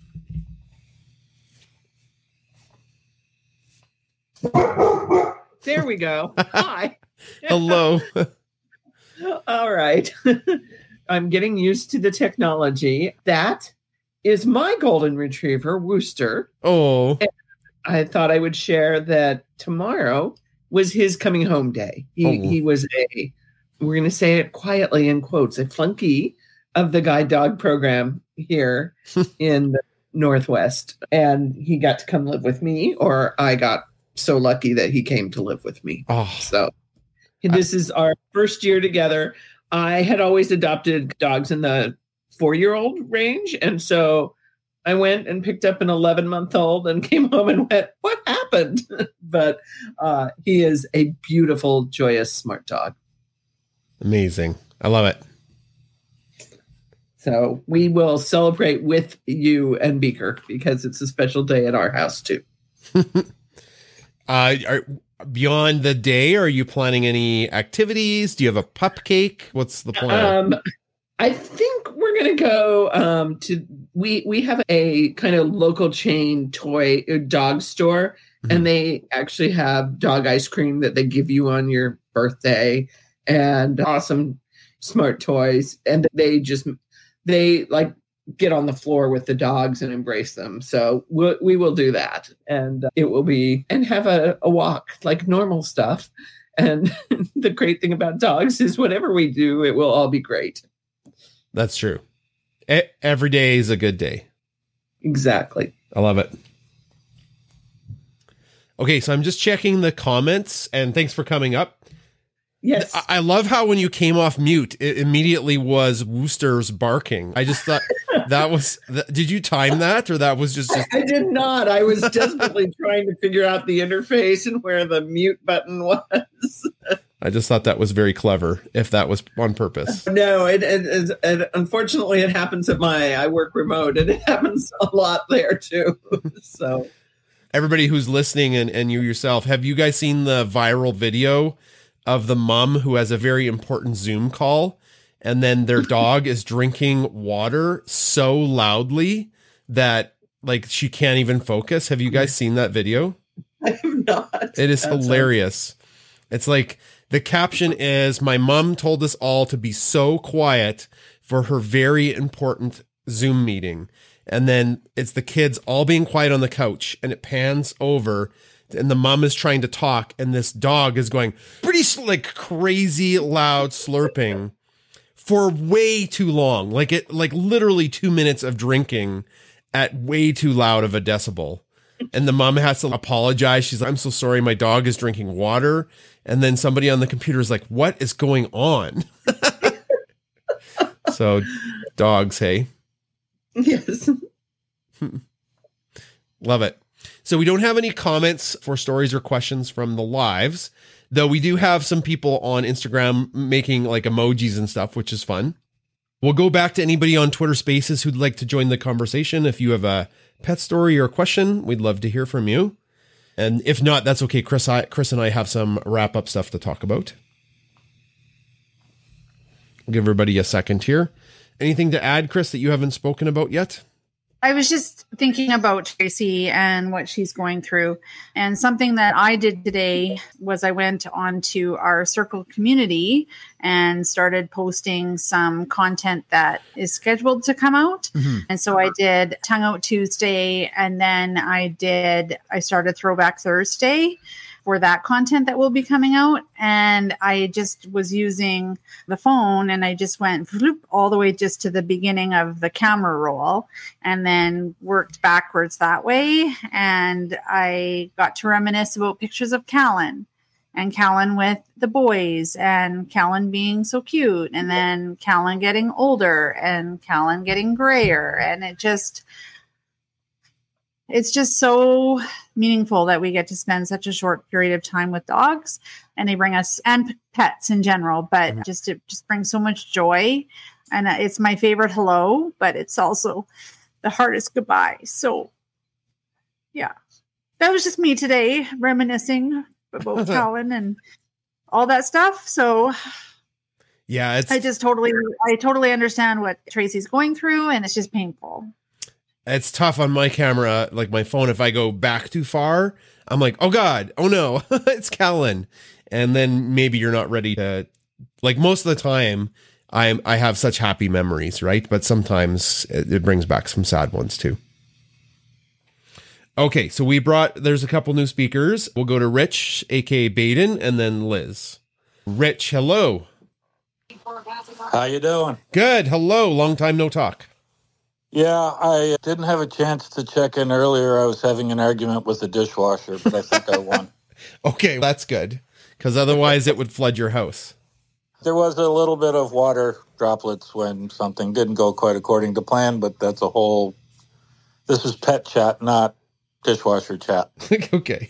There we go. Hi. Hello. All right. I'm getting used to the technology. That is my golden retriever, Wooster. Oh. And I thought I would share that tomorrow was his coming home day. He was we're going to say it quietly in quotes, a flunky of the guide dog program here in the Northwest. And he got to come live with me, or I got so lucky that he came to live with me. So this is our first year together. I had always adopted dogs in the 4-year-old range. And so I went and picked up an 11-month-old and came home and went, what happened? But he is a beautiful, joyous, smart dog. Amazing. I love it. So we will celebrate with you and Beaker because it's a special day at our house too. Beyond the day, are you planning any activities? Do you have a pup cake? What's the plan? I think we're going to go we have a kind of local chain dog store, and they actually have dog ice cream that they give you on your birthday and awesome smart toys. And they like get on the floor with the dogs and embrace them. So we will do that, and it will be, and have a walk like normal stuff. And the great thing about dogs is whatever we do, it will all be great. That's true. Every day is a good day. Exactly. I love it. Okay, so I'm just checking the comments, and thanks for coming up. Yes. I love how when you came off mute, it immediately was Wooster's barking. I just thought that was... Did you time that, or that was just... I did not. I was desperately trying to figure out the interface and where the mute button was. I just thought that was very clever, if that was on purpose. No, it unfortunately, it happens I work remote, and it happens a lot there too. So, everybody who's listening and you yourself, have you guys seen the viral video of the mom who has a very important Zoom call, and then their dog is drinking water so loudly that like she can't even focus? Have you guys seen that video? I have not. It is hilarious. It's like, the caption is, "My mom told us all to be so quiet for her very important Zoom meeting." And then it's the kids all being quiet on the couch, and it pans over, and the mom is trying to talk, and this dog is going pretty like crazy loud slurping for way too long. Like literally 2 minutes of drinking at way too loud of a decibel. And the mom has to apologize. She's like, "I'm so sorry. My dog is drinking water." And then somebody on the computer is like, "What is going on?" So dogs, hey? Yes. Love it. So we don't have any comments for stories or questions from the lives, though we do have some people on Instagram making like emojis and stuff, which is fun. We'll go back to anybody on Twitter Spaces who'd like to join the conversation. If you have a pet story or a question, we'd love to hear from you. And if not, that's okay. Chris and I have some wrap up stuff to talk about. I'll give everybody a second here. Anything to add, Chris, that you haven't spoken about yet? I was just thinking about Tracy and what she's going through. And something that I did today was I went onto our Circle community and started posting some content that is scheduled to come out. Mm-hmm. And so I did Tongue Out Tuesday, and then I started Throwback Thursday for that content that will be coming out. And I just was using the phone, and I just went all the way just to the beginning of the camera roll, and then worked backwards that way. And I got to reminisce about pictures of Callan, and Callan with the boys, and Callan being so cute, and then Callan getting older, and Callan getting grayer. And it's just so meaningful that we get to spend such a short period of time with dogs, and they bring us, and pets in general, but it just brings so much joy. And it's my favorite hello, but it's also the hardest goodbye. So yeah, that was just me today reminiscing about Callan and all that stuff. So yeah, I totally understand what Tracy's going through, and it's just painful. It's tough on my camera, like my phone. If I go back too far, I'm like, oh God, oh no, it's Callan. And then maybe you're not ready to, like, most of the time I have such happy memories, right? But sometimes it brings back some sad ones too. Okay, so there's a couple new speakers. We'll go to Rich, aka Baden, and then Liz. Rich, hello. How you doing? Good, hello. Long time no talk. Yeah, I didn't have a chance to check in earlier. I was having an argument with the dishwasher, but I think I won. Okay, that's good, because otherwise it would flood your house. There was a little bit of water droplets when something didn't go quite according to plan, but that's a whole This is pet chat, not dishwasher chat. Okay.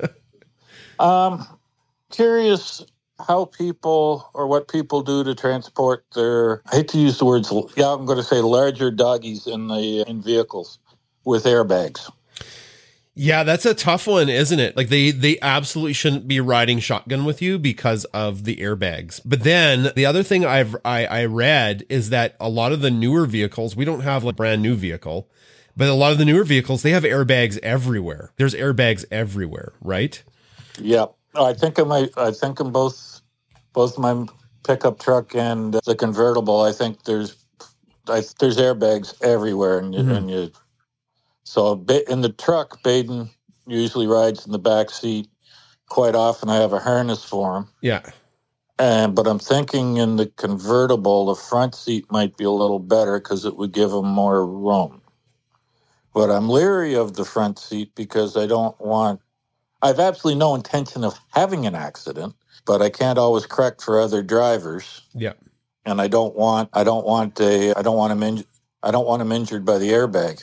Curious how people or what people do to transport their, I hate to use the words, I'm going to say larger doggies in vehicles with airbags. Yeah, that's a tough one, isn't it? Like they absolutely shouldn't be riding shotgun with you because of the airbags. But then the other thing I read is that a lot of the newer vehicles, we don't have a brand new vehicle, but a lot of the newer vehicles, they have airbags everywhere. There's airbags everywhere, right? Yeah. I think in both my pickup truck and the convertible, I think there's airbags everywhere, and so in the truck, Baden usually rides in the back seat. Quite often, I have a harness for him. Yeah. But I'm thinking in the convertible, the front seat might be a little better because it would give him more room. But I'm leery of the front seat because I've absolutely no intention of having an accident, but I can't always correct for other drivers. Yeah. And I don't want him injured by the airbag.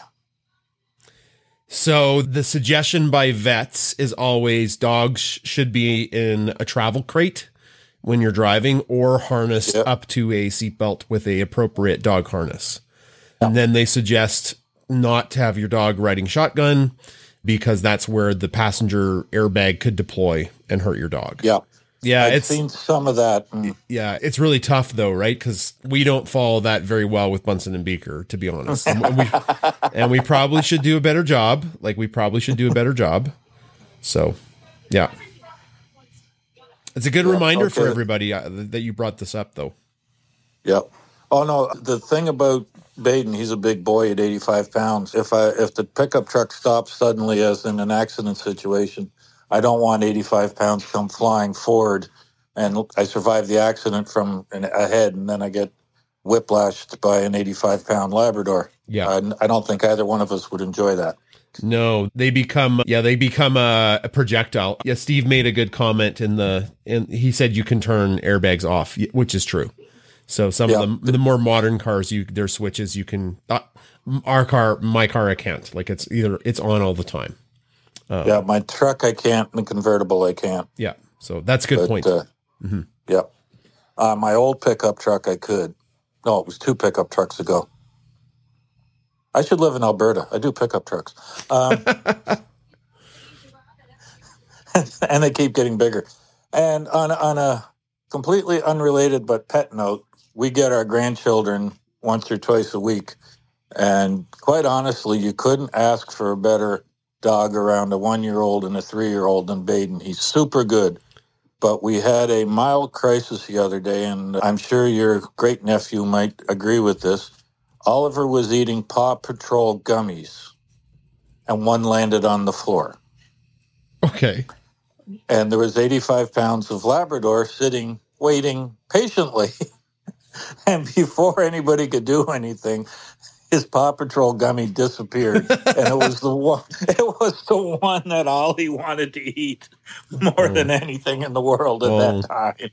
So the suggestion by vets is always dogs should be in a travel crate when you're driving or harnessed up to a seatbelt with a appropriate dog harness. Yep. And then they suggest not to have your dog riding shotgun because that's where the passenger airbag could deploy and hurt your dog. Yeah. Yeah, I've seen some of that. Yeah, it's really tough though, right? Because we don't follow that very well with Bunsen and Beaker, to be honest. And we probably should do a better job. So, yeah. It's a good reminder for everybody that you brought this up, though. Yeah. Oh, no, the thing about Baden, he's a big boy at 85 pounds. If the pickup truck stops suddenly as in an accident situation, I don't want 85 pounds come flying forward and I survive the accident from ahead and then I get whiplashed by an 85-pound Labrador. Yeah. I don't think either one of us would enjoy that. No, they become a projectile. Yeah, Steve made a good comment and he said you can turn airbags off, which is true. So some of the more modern cars, there's switches you can. My car, I can't. Like it's on all the time. My truck I can't, and the convertible I can't. Yeah, so that's a good point. Yeah, my old pickup truck I could. No, it was 2 pickup trucks ago. I should live in Alberta. I do pickup trucks, and they keep getting bigger. And on a completely unrelated but pet note, we get our grandchildren once or twice a week, and quite honestly, you couldn't ask for a better dog around a 1-year-old and a 3-year-old than Baden. He's super good. But we had a mild crisis the other day, and I'm sure your great nephew might agree with this. Oliver was eating Paw Patrol gummies, and one landed on the floor. Okay. And there was 85 pounds of Labrador sitting, waiting patiently. And before anybody could do anything, his Paw Patrol gummy disappeared, and it was the one that Ollie wanted to eat more than anything in the world at that time.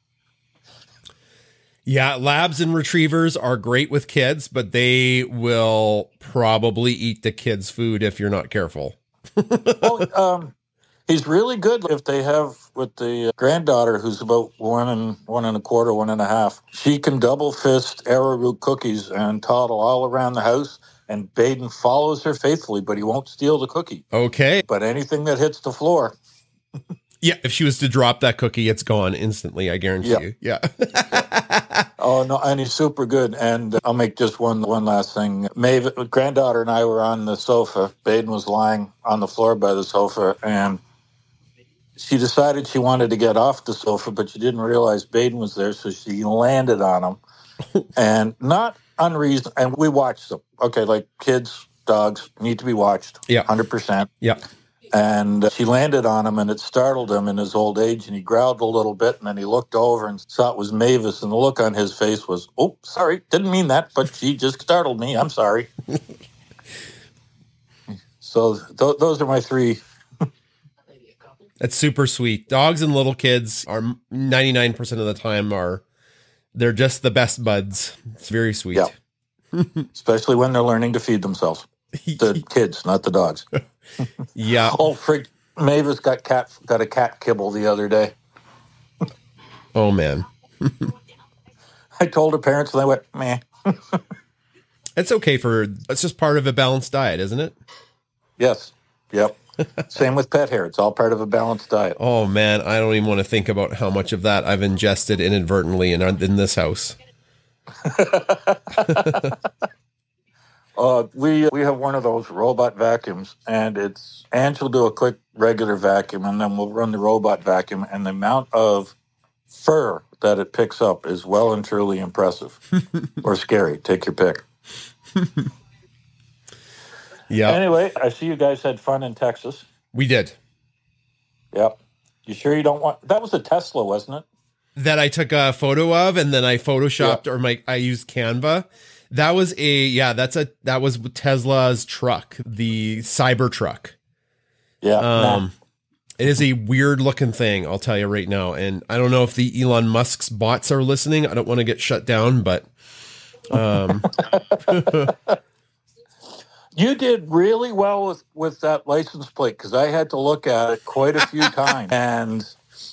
Yeah, labs and retrievers are great with kids, but they will probably eat the kids' food if you're not careful. Well, he's really good if they have with the granddaughter who's about 1 1/4, 1.5. She can double fist arrowroot cookies and toddle all around the house, and Baden follows her faithfully, but he won't steal the cookie. Okay. But anything that hits the floor. Yeah, if she was to drop that cookie, it's gone instantly, I guarantee you. Yeah. Oh, no, and he's super good. And I'll make just one last thing. Maeve, granddaughter and I were on the sofa. Baden was lying on the floor by the sofa, and she decided she wanted to get off the sofa, but she didn't realize Baden was there, so she landed on him. And not unreasonable. And we watched them. Okay, like kids, dogs need to be watched. Yeah. 100%. Yeah. And she landed on him, and it startled him in his old age, and he growled a little bit, and then he looked over and saw it was Mavis, and the look on his face was, oh, sorry, didn't mean that, but she just startled me. I'm sorry. So those are my 3. That's super sweet. Dogs and little kids are 99% of the time they're just the best buds. It's very sweet. Yeah. Especially when they're learning to feed themselves. The kids, not the dogs. Yeah. Oh, frig! Mavis got a cat kibble the other day. Oh man. I told her parents, and they went, meh. It's okay it's just part of a balanced diet, isn't it? Yes. Yep. Same with pet hair. It's all part of a balanced diet. Oh man, I don't even want to think about how much of that I've ingested inadvertently in this house. We have one of those robot vacuums, and Ange will do a quick regular vacuum, and then we'll run the robot vacuum, and the amount of fur that it picks up is well and truly impressive. Or scary. Take your pick. Yeah. Anyway, I see you guys had fun in Texas. We did. Yep. You sure you don't want... That was a Tesla, wasn't it? That I took a photo of, and then I photoshopped, I used Canva. That was that was Tesla's truck, the Cybertruck. Yeah. It is a weird looking thing, I'll tell you right now. And I don't know if the Elon Musk's bots are listening. I don't want to get shut down, but you did really well with that license plate, because I had to look at it quite a few times and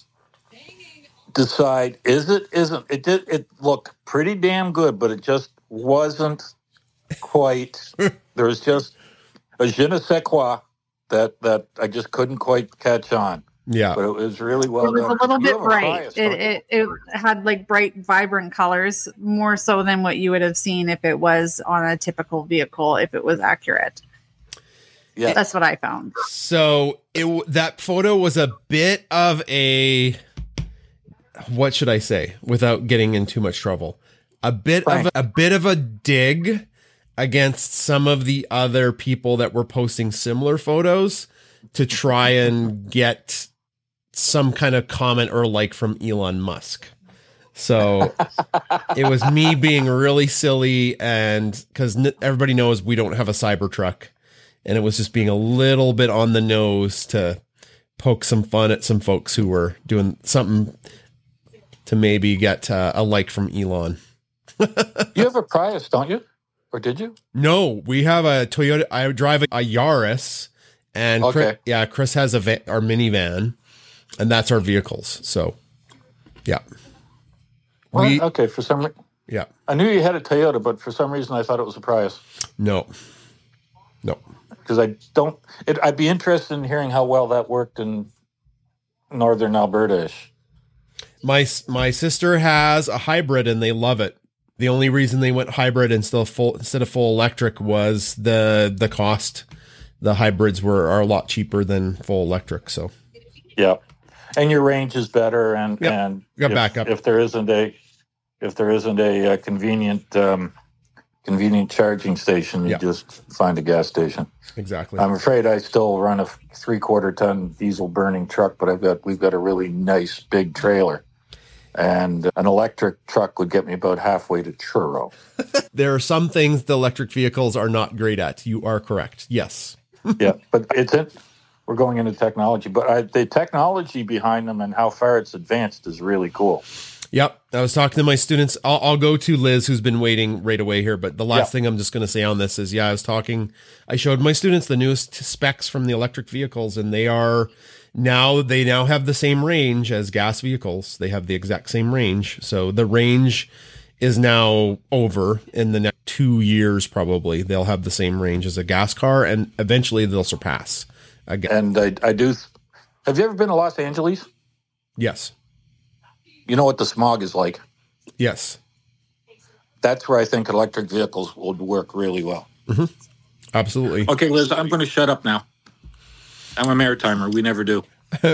decide, isn't. It looked pretty damn good, but it just wasn't quite. There was just a je ne sais quoi that I just couldn't quite catch on. Yeah, but it was really well done. It was a little bit bright. It had like bright, vibrant colors, more so than what you would have seen if it was on a typical vehicle, if it was accurate. Yeah, that's what I found. So that photo was a bit of a, what should I say without getting in too much trouble? A bit of a dig against some of the other people that were posting similar photos to try and get some kind of comment or like from Elon Musk. So it was me being really silly, and because everybody knows we don't have a Cybertruck, and it was just being a little bit on the nose to poke some fun at some folks who were doing something to maybe get a like from Elon. You have a Prius, don't you? Or did you? No, we have a Toyota. I drive a Yaris, and okay. Chris has our minivan, and that's our vehicles. So, yeah. Okay, for some reason. Yeah. I knew you had a Toyota, but for some reason I thought it was a Prius. No. Because I'd be interested in hearing how well that worked in northern Alberta-ish. My sister has a hybrid, and they love it. The only reason they went hybrid instead of full electric was the cost. The hybrids are a lot cheaper than full electric. So, yeah, and your range is better, and got backup. If there isn't a convenient charging station, you just find a gas station. Exactly. I'm afraid I still run a 3/4-ton diesel burning truck, but we've got a really nice big trailer. And an electric truck would get me about halfway to Truro. There are some things the electric vehicles are not great at. You are correct. Yes. Yeah, but we're going into technology. But the technology behind them and how far it's advanced is really cool. Yep. I was talking to my students. I'll go to Liz, who's been waiting right away here. But the last thing I'm just going to say on this is, I showed my students the newest specs from the electric vehicles, and they now have the same range as gas vehicles. They have the exact same range. So the range is now over in the next 2 years, probably. They'll have the same range as a gas car, and eventually they'll surpass. And I do. Have you ever been to Los Angeles? Yes. You know what the smog is like? Yes. That's where I think electric vehicles would work really well. Mm-hmm. Absolutely. Okay, Liz, I'm going to shut up now. I'm a maritimer. We never do.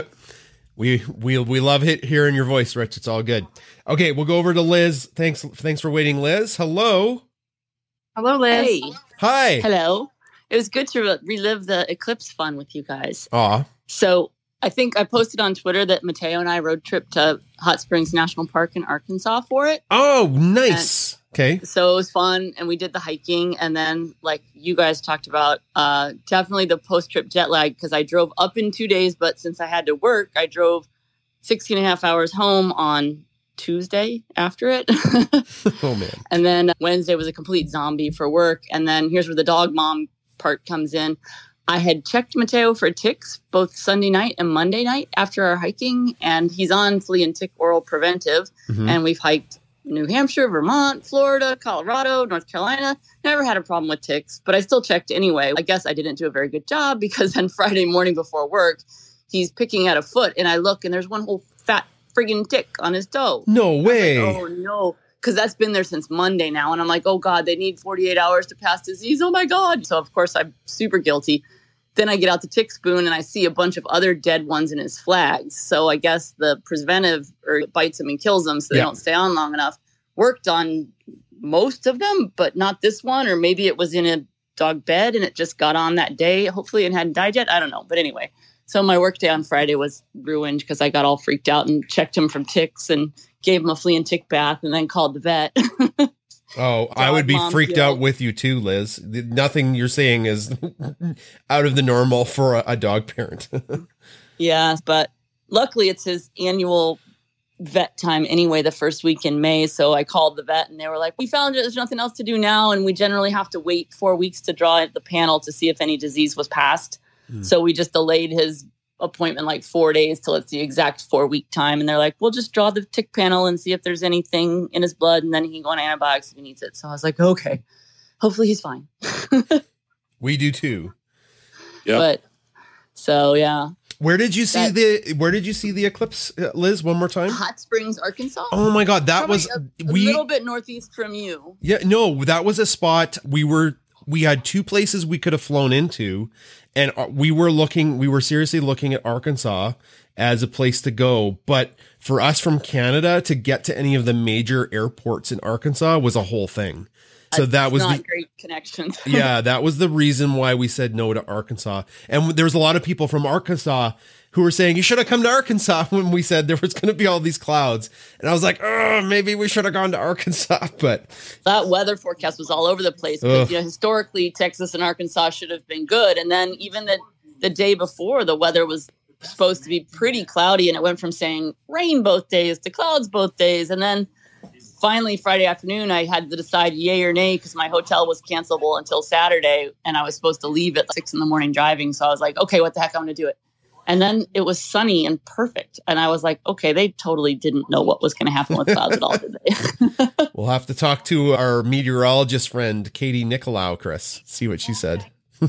We love hearing your voice, Rich. It's all good. Okay, we'll go over to Liz. Thanks for waiting, Liz. Hello. Hello, Liz. Hey. Hi. Hello. It was good to relive the eclipse fun with you guys. Aw. So I think I posted on Twitter that Mateo and I road trip to Hot Springs National Park in Arkansas for it. Oh, nice. Okay. So it was fun, and we did the hiking, and then, like you guys talked about, definitely the post-trip jet lag, because I drove up in 2 days, but since I had to work, I drove 16 and a half hours home on Tuesday after it. Oh, man. And then Wednesday was a complete zombie for work, and then here's where the dog mom part comes in. I had checked Mateo for ticks both Sunday night and Monday night after our hiking, and he's on flea and tick oral preventive. Mm-hmm. And we've hiked New Hampshire, Vermont, Florida, Colorado, North Carolina. Never had a problem with ticks, but I still checked anyway. I guess I didn't do a very good job because then Friday morning before work, he's picking at a foot, and I look, and there's one whole fat friggin' tick on his toe. No way. Like, oh, no. Because that's been there since Monday now. And I'm like, oh, God, they need 48 hours to pass disease. Oh, my God. So, of course, I'm super guilty. Then I get out the tick spoon and I see a bunch of other dead ones in his flags. So I guess the preventive or bites them and kills them so they don't stay on long enough. Worked on most of them, but not this one. Or maybe it was in a dog bed and it just got on that day. Hopefully it hadn't died yet. I don't know. But anyway, so my work day on Friday was ruined because I got all freaked out and checked him from ticks and gave him a flea and tick bath and then called the vet. Oh, I would be freaked out with you too, Liz. Nothing you're saying is out of the normal for a dog parent. Yeah, but luckily it's his annual vet time anyway, the first week in May. So I called the vet and they were like, we found there's nothing else to do now. And we generally have to wait 4 weeks to draw the panel to see if any disease was passed. So we just delayed his appointment like 4 days till it's the exact 4-week time. And they're like, we'll just draw the tick panel and see if there's anything in his blood. And then he can go on antibiotics if he needs it. So I was like, okay, hopefully he's fine. We do too. Yeah. But so, yeah. Where did you see the eclipse, Liz? One more time. Hot Springs, Arkansas. Oh my God. That probably was a little bit northeast from you. Yeah, no, that was a spot we had 2 places we could have flown into, and we were seriously looking at Arkansas as a place to go. But for us from Canada to get to any of the major airports in Arkansas was a whole thing. So that was not great connections. Yeah, that was the reason why we said no to Arkansas. And there was a lot of people from Arkansas who were saying, you should have come to Arkansas when we said there was going to be all these clouds. And I was like, oh, maybe we should have gone to Arkansas. But that weather forecast was all over the place. But, historically, Texas and Arkansas should have been good. And then even the day before, the weather was supposed to be pretty cloudy. And it went from saying rain both days to clouds both days. And then finally, Friday afternoon, I had to decide yay or nay because my hotel was cancelable until Saturday. And I was supposed to leave at 6 a.m. driving. So I was like, okay, what the heck, I'm going to do it. And then it was sunny and perfect. And I was like, okay, they totally didn't know what was going to happen with clouds at all, did they? We'll have to talk to our meteorologist friend, Katie Nicolau, Chris, see what she said.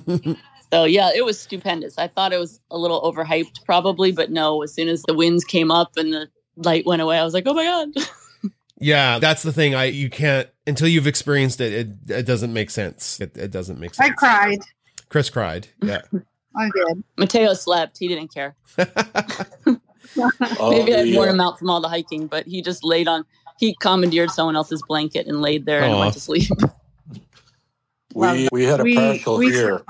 So, yeah, it was stupendous. I thought it was a little overhyped probably, but no, as soon as the winds came up and the light went away, I was like, oh, my God. Yeah, that's the thing. You can't, until you've experienced it, it doesn't make sense. It doesn't make sense. I cried. Chris cried. Yeah. I did. Mateo slept. He didn't care. Maybe I'd worn him out from all the hiking, but he just he commandeered someone else's blanket and laid there and went to sleep. We had a partial here.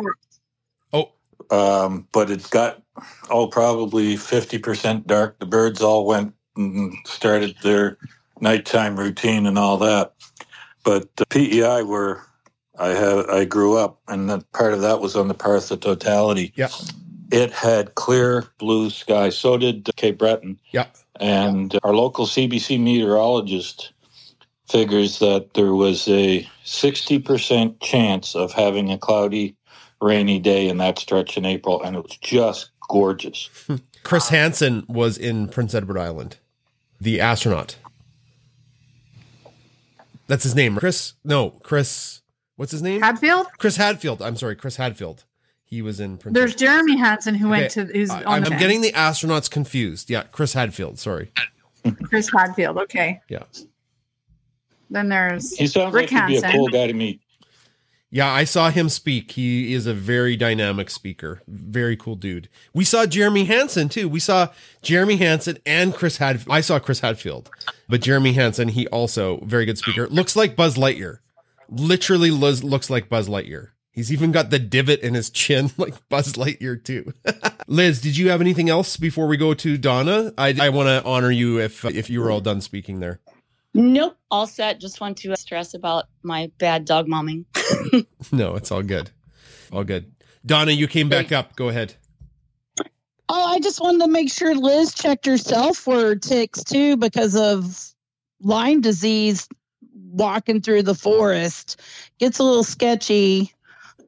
But it got probably 50% dark. The birds all went and started their nighttime routine and all that. But the PEI where I grew up, and that part of that was on the Partha Totality. Yeah. It had clear blue sky. So did Cape Breton. Yeah. And our local CBC meteorologist figures that there was a 60% chance of having a cloudy, rainy day in that stretch in April, and it was just gorgeous. Chris Hansen was in Prince Edward Island, the astronaut. That's his name. Chris. What's his name? Hadfield? Chris Hadfield. I'm sorry, Chris Hadfield. He was in Prince There's Edward. Jeremy Hansen who went to... I'm getting the astronauts confused. Yeah, Chris Hadfield. Sorry. Chris Hadfield. Okay. Yeah. Then there's He sounds Rick like he'd Hansen. be a cool guy to meet. Yeah, I saw him speak. He is a very dynamic speaker. Very cool dude. We saw Jeremy Hansen too. We saw Jeremy Hansen and Chris Hadfield. I saw Chris Hadfield, but Jeremy Hansen, he also very good speaker. Looks like Buzz Lightyear. Literally looks like Buzz Lightyear. He's even got the divot in his chin like Buzz Lightyear too. Liz, did you have anything else before we go to Donna? I want to honor you if you were all done speaking there. Nope. All set. Just want to stress about my bad dog momming. No, it's all good. All good. Donna, you came back up. Go ahead. Oh, I just wanted to make sure Liz checked herself for ticks too because of Lyme disease walking through the forest. Gets a little sketchy.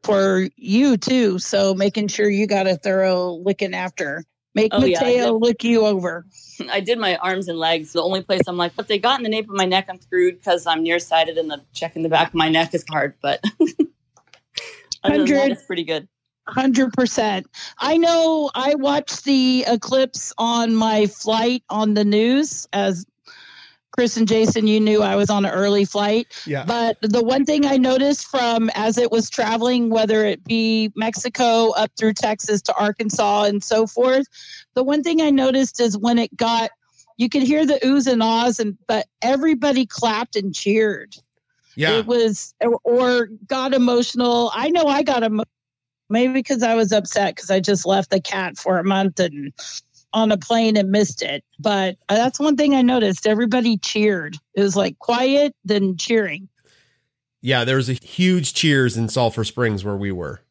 for you too. So making sure you got a thorough looking after. Make Mateo look you over. I did my arms and legs. The only place I'm like, if they got in the nape of my neck, I'm screwed because I'm nearsighted and the check in the back of my neck is hard. But other than that, it's pretty good. 100%. I know I watched the eclipse on my flight on the news. As Chris and Jason, you knew I was on an early flight. Yeah. But the one thing I noticed from as it was traveling, whether it be Mexico up through Texas to Arkansas and so forth, the one thing I noticed is when it got, you could hear the oohs and ahs, but everybody clapped and cheered. Yeah. It was, or got emotional. I know I got emotional, maybe because I was upset because I just left the cat for a month and on a plane and missed it. But that's one thing I noticed. Everybody cheered. It was like quiet, then cheering. Yeah, there was a huge cheers in Sulphur Springs where we were.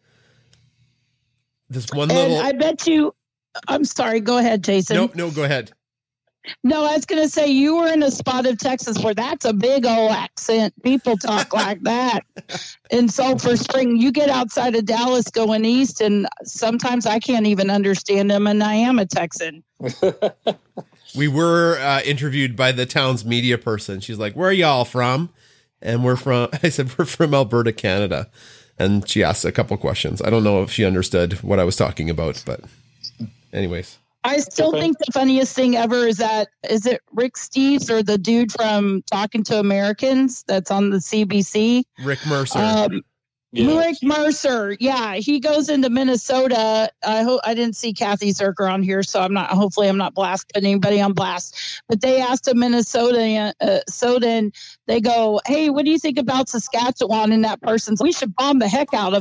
This one little... I bet you... I'm sorry. Go ahead, Jason. No, go ahead. No, I was going to say you were in a spot of Texas where that's a big old accent. People talk like that. In Sulphur Spring, you get outside of Dallas going east, and sometimes I can't even understand them, and I am a Texan. We were interviewed by the town's media person. She's like, where are y'all from? And I said, we're from Alberta, Canada. And she asked a couple questions. I don't know if she understood what I was talking about, but anyways. I still think the funniest thing ever is it Rick Steves or the dude from Talking to Americans that's on the CBC? Rick Mercer. Yes. Rick Mercer. Yeah, he goes into Minnesota. I hope I didn't see Kathy Zerker on here, so hopefully I'm not putting anybody on blast. But they asked a Minnesota, and they go, hey, what do you think about Saskatchewan? And that person's, we should bomb the heck out of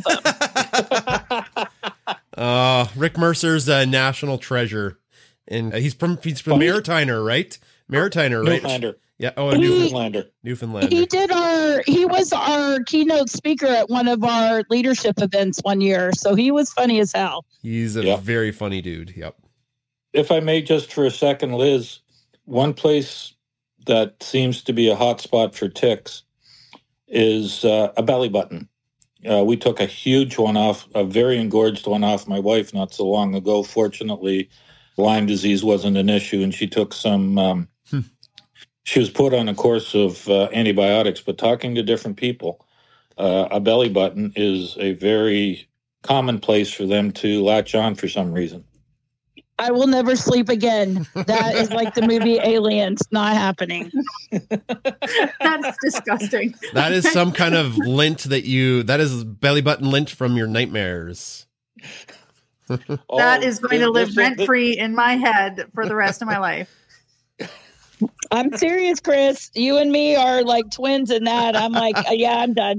them. Rick Mercer's a national treasure. And he's from Maritiner, right? Maritiner, right? Newfoundlander. Yeah. Oh, Newfoundlander. He was our keynote speaker at one of our leadership events one year. So he was funny as hell. He's a very funny dude. Yep. If I may, just for a second, Liz, one place that seems to be a hot spot for ticks is a belly button. We took a huge one off, a very engorged one off my wife not so long ago. Fortunately, Lyme disease wasn't an issue, and she took some... She was put on a course of antibiotics, but talking to different people, a belly button is a very common place for them to latch on for some reason. I will never sleep again. That is like the movie Aliens, not happening. That's disgusting. That is some kind of lint that is belly button lint from your nightmares. That is going to live rent-free in my head for the rest of my life. I'm serious, Chris. You and me are like twins in that. I'm like, yeah, I'm done.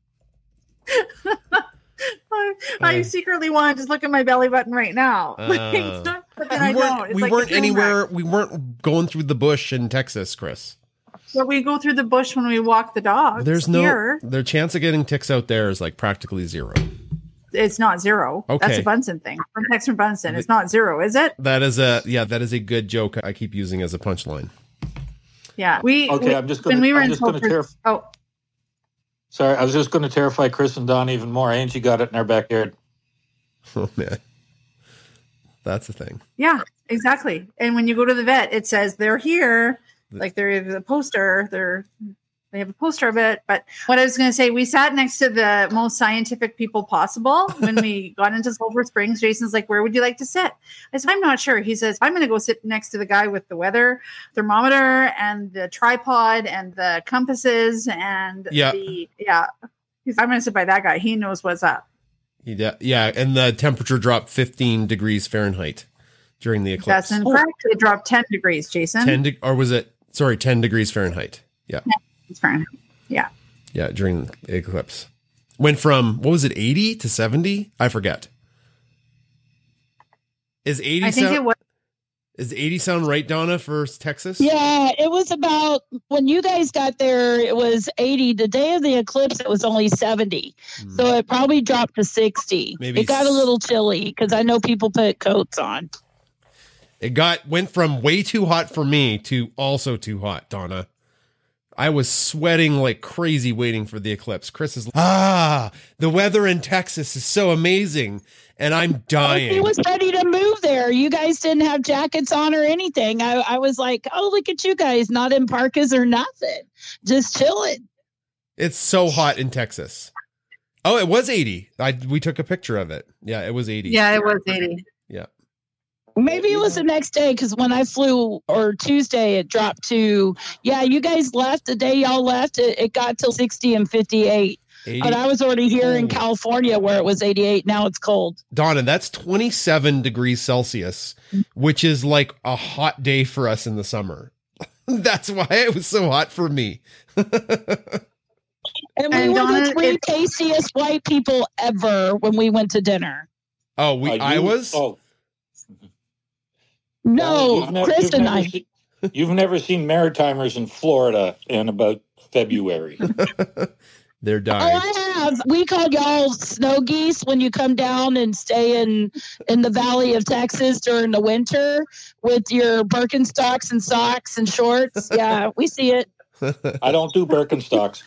I secretly want to just look at my belly button right now. But then I don't. We weren't anywhere. We weren't going through the bush in Texas, Chris. But we go through the bush when we walk the dogs. Their chance of getting ticks out there is like practically zero. It's not zero. Okay. That's a Bunsen thing. From Tex from Bunsen. It's not zero, is it? That is a good joke I keep using as a punchline. Yeah. I'm just going to Sorry, I was just going to terrify Chris and Don even more. Angie got it in our backyard. Oh, man. That's the thing. Yeah, exactly. And when you go to the vet, it says they're here. Like they're the poster. They have a poster of it. But what I was going to say, we sat next to the most scientific people possible when we got into Sulphur Springs. Jason's like, where would you like to sit? I said, I'm not sure. He says, I'm going to go sit next to the guy with the weather thermometer and the tripod and the compasses and I'm going to sit by that guy. He knows what's up. Yeah. And the temperature dropped 15 degrees Fahrenheit during the eclipse. That's in fact, it dropped 10 degrees, Jason. 10 degrees Fahrenheit. Yeah. It's Fahrenheit. Yeah. Yeah, during the eclipse. Went from, 80 to 70? I forget. Is 80 sound right, Donna, for Texas? Yeah, it was about, when you guys got there, it was 80. The day of the eclipse, it was only 70. So it probably dropped to 60. Maybe it got a little chilly because I know people put coats on. It went from way too hot for me to also too hot, Donna. I was sweating like crazy waiting for the eclipse. Chris is the weather in Texas is so amazing. And I'm dying. He was ready to move there. You guys didn't have jackets on or anything. I was like, oh, look at you guys, not in parkas or nothing. Just chilling. It's so hot in Texas. Oh, it was 80. We took a picture of it. Yeah, it was 80. Yeah, it was 80. Yeah. Maybe it was the next day because when I flew, or Tuesday, it dropped to, you guys left. The day y'all left, it got to 60 and 58. 80? But I was already here in California where it was 88. Now it's cold. Donna, that's 27 degrees Celsius, which is like a hot day for us in the summer. That's why it was so hot for me. And we were the three tastiest white people ever when we went to dinner. Oh, I was? Oh. No, Chris and I. You've never seen Maritimers in Florida in about February. They're dying. Oh, I have. We call y'all snow geese when you come down and stay in the Valley of Texas during the winter with your Birkenstocks and socks and shorts. Yeah, we see it. I don't do Birkenstocks.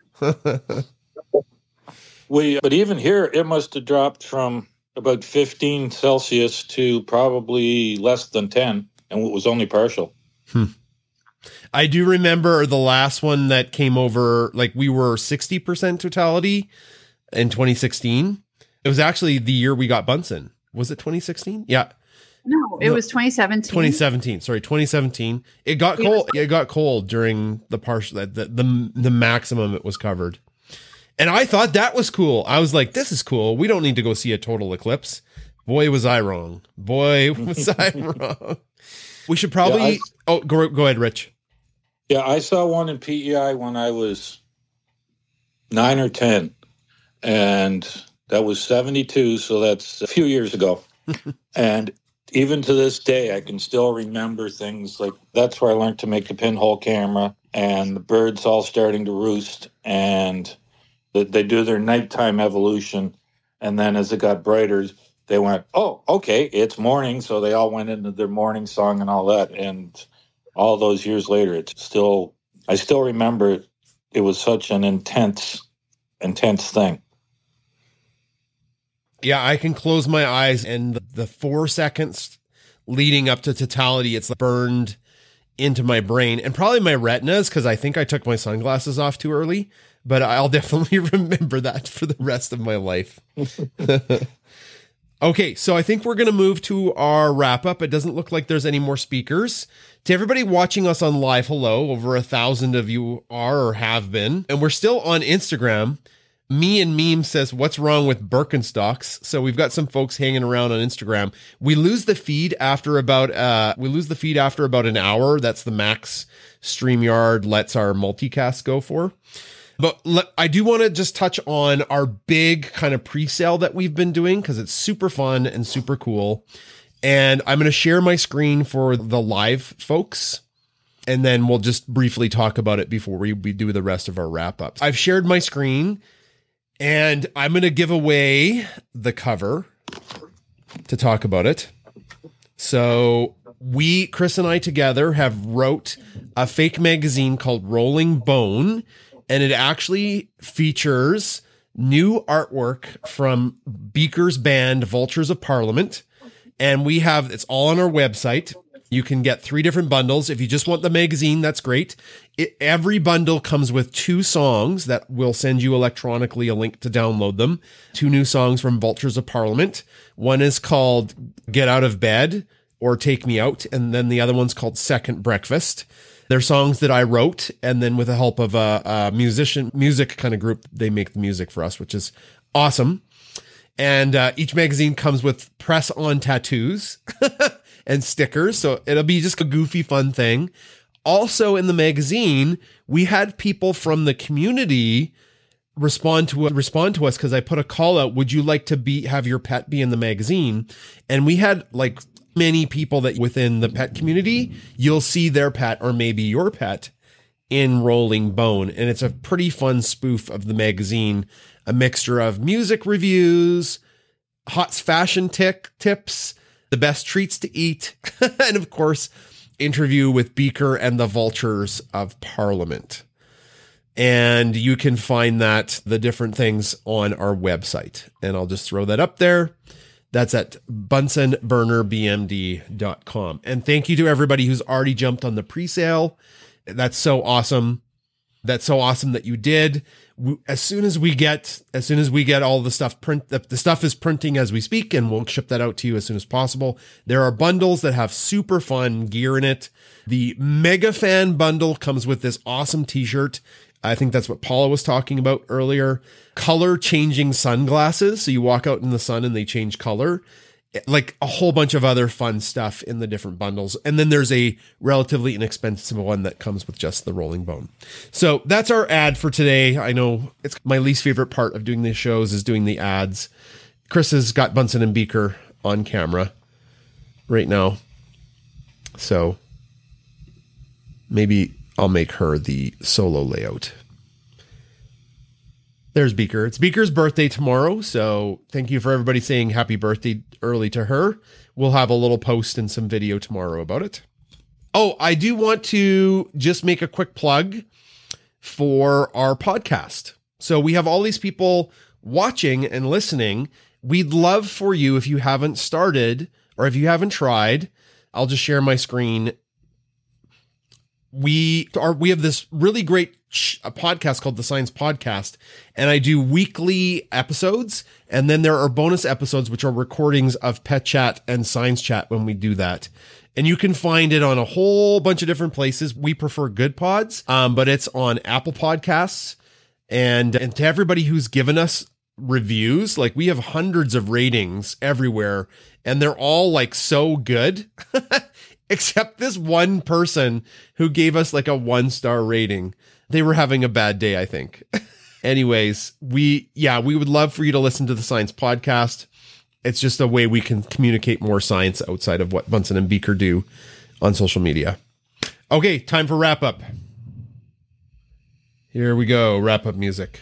But even here, it must have dropped from about 15 Celsius to probably less than 10, and it was only partial. I do remember the last one that came over, like we were 60% totality in 2016. It was actually the year we got Bunsen. Was it 2016? Yeah. No, it was 2017. 2017. Sorry, 2017. It got cold. It got cold during the partial, the maximum it was covered. And I thought that was cool. I was like, this is cool. We don't need to go see a total eclipse. Boy, was I wrong. Boy, was I wrong. We should probably... go ahead, Rich. Yeah, I saw one in PEI when I was 9 or 10. And that was 72, so that's a few years ago. And even to this day, I can still remember things like that's where I learned to make a pinhole camera and the birds all starting to roost and they do their nighttime evolution. And then as it got brighter, they went, oh, okay, it's morning. So they all went into their morning song and all that. And all those years later, I still remember it was such an intense thing. Yeah, I can close my eyes and the 4 seconds leading up to totality, it's burned into my brain and probably my retinas because I think I took my sunglasses off too early, but I'll definitely remember that for the rest of my life. Okay, so I think we're going to move to our wrap up. It doesn't look like there's any more speakers. To everybody watching us on live, hello, over 1,000 of you are or have been, and we're still on Instagram. Me and Meme says, what's wrong with Birkenstocks? So we've got some folks hanging around on Instagram. We lose the feed after about an hour. That's the max StreamYard lets our multicast go for. But I do want to just touch on our big kind of pre-sale that we've been doing because it's super fun and super cool. And I'm going to share my screen for the live folks. And then we'll just briefly talk about it before we do the rest of our wrap-ups. I've shared my screen. And I'm going to give away the cover to talk about it. So Chris and I together have wrote a fake magazine called Rolling Bone. And it actually features new artwork from Beaker's band, Vultures of Parliament. And it's all on our website. You can get 3 different bundles. If you just want the magazine, that's great. Every bundle comes with 2 songs that will send you electronically a link to download them. 2 new songs from Vultures of Parliament. One is called Get Out of Bed or Take Me Out. And then the other one's called Second Breakfast. They're songs that I wrote. And then with the help of a music kind of group, they make the music for us, which is awesome. And each magazine comes with press-on tattoos. And stickers, so it'll be just a goofy, fun thing. Also in the magazine, we had people from the community respond to us because I put a call out, would you like to have your pet be in the magazine? And we had like many people that within the pet community, you'll see their pet or maybe your pet in Rolling Bone. And it's a pretty fun spoof of the magazine, a mixture of music reviews, hot fashion tips, the best treats to eat, and of course, interview with Beaker and the Vultures of Parliament. And you can find the different things on our website. And I'll just throw that up there. That's at BunsonBurnerBMD.com. And thank you to everybody who's already jumped on the pre-sale. That's so awesome. That's so awesome that you did. As soon as we get all the stuff the stuff is printing as we speak, and we'll ship that out to you as soon as possible. There are bundles that have super fun gear in it. The Mega Fan bundle comes with this awesome t-shirt. I think that's what Paula was talking about earlier. Color changing sunglasses. So you walk out in the sun and they change color. Like a whole bunch of other fun stuff in the different bundles. And then there's a relatively inexpensive one that comes with just the Rolling Bone. So that's our ad for today. I know it's my least favorite part of doing these shows is doing the ads. Chris has got Bunsen and Beaker on camera right now. So maybe I'll make her the solo layout. There's Beaker. It's Beaker's birthday tomorrow, so thank you for everybody saying happy birthday early to her. We'll have a little post and some video tomorrow about it. Oh, I do want to just make a quick plug for our podcast. So we have all these people watching and listening. We'd love for you, if you haven't started or if you haven't tried, I'll just share my screen. We have this really great podcast called The Science Podcast, and I do weekly episodes, and then there are bonus episodes, which are recordings of Pet Chat and Science Chat when we do that. And you can find it on a whole bunch of different places. We prefer Good Pods, but it's on Apple Podcasts. And to everybody who's given us reviews, like we have hundreds of ratings everywhere, and they're all like so good. Except this one person who gave us like a 1-star rating. They were having a bad day, I think. Anyways, we would love for you to listen to the Science Podcast. It's just a way we can communicate more science outside of what Bunsen and Beaker do on social media. Okay, time for wrap up. Here we go, wrap up music.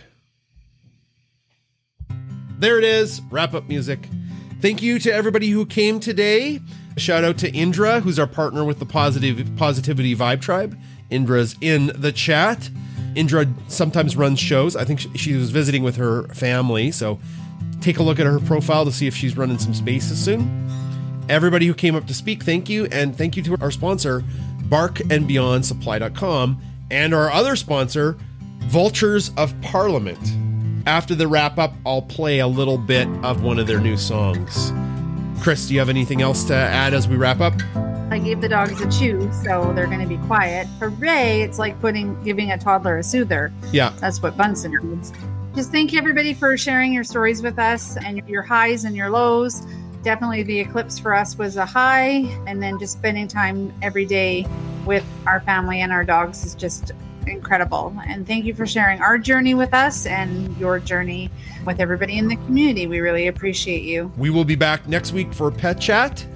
There it is, wrap up music. Thank you to everybody who came today. Shout out to Indra, who's our partner with the Positivity Vibe Tribe. Indra's in the chat. Indra sometimes runs shows. I think she was visiting with her family, so take a look at her profile to see if she's running some spaces soon. Everybody who came up to speak, thank you. And thank you to our sponsor, BarkandBeyondSupply.com, and our other sponsor, Vultures of Parliament. After the wrap up, I'll play a little bit of one of their new songs. Chris, do you have anything else to add as we wrap up? I gave the dogs a chew, so they're going to be quiet. Hooray, it's like giving a toddler a soother. Yeah. That's what Bunsen needs. Just thank you, everybody, for sharing your stories with us and your highs and your lows. Definitely the eclipse for us was a high, and then just spending time every day with our family and our dogs is just incredible. And thank you for sharing our journey with us and your journey with everybody in the community. We really appreciate you. We will be back next week for Pet Chat.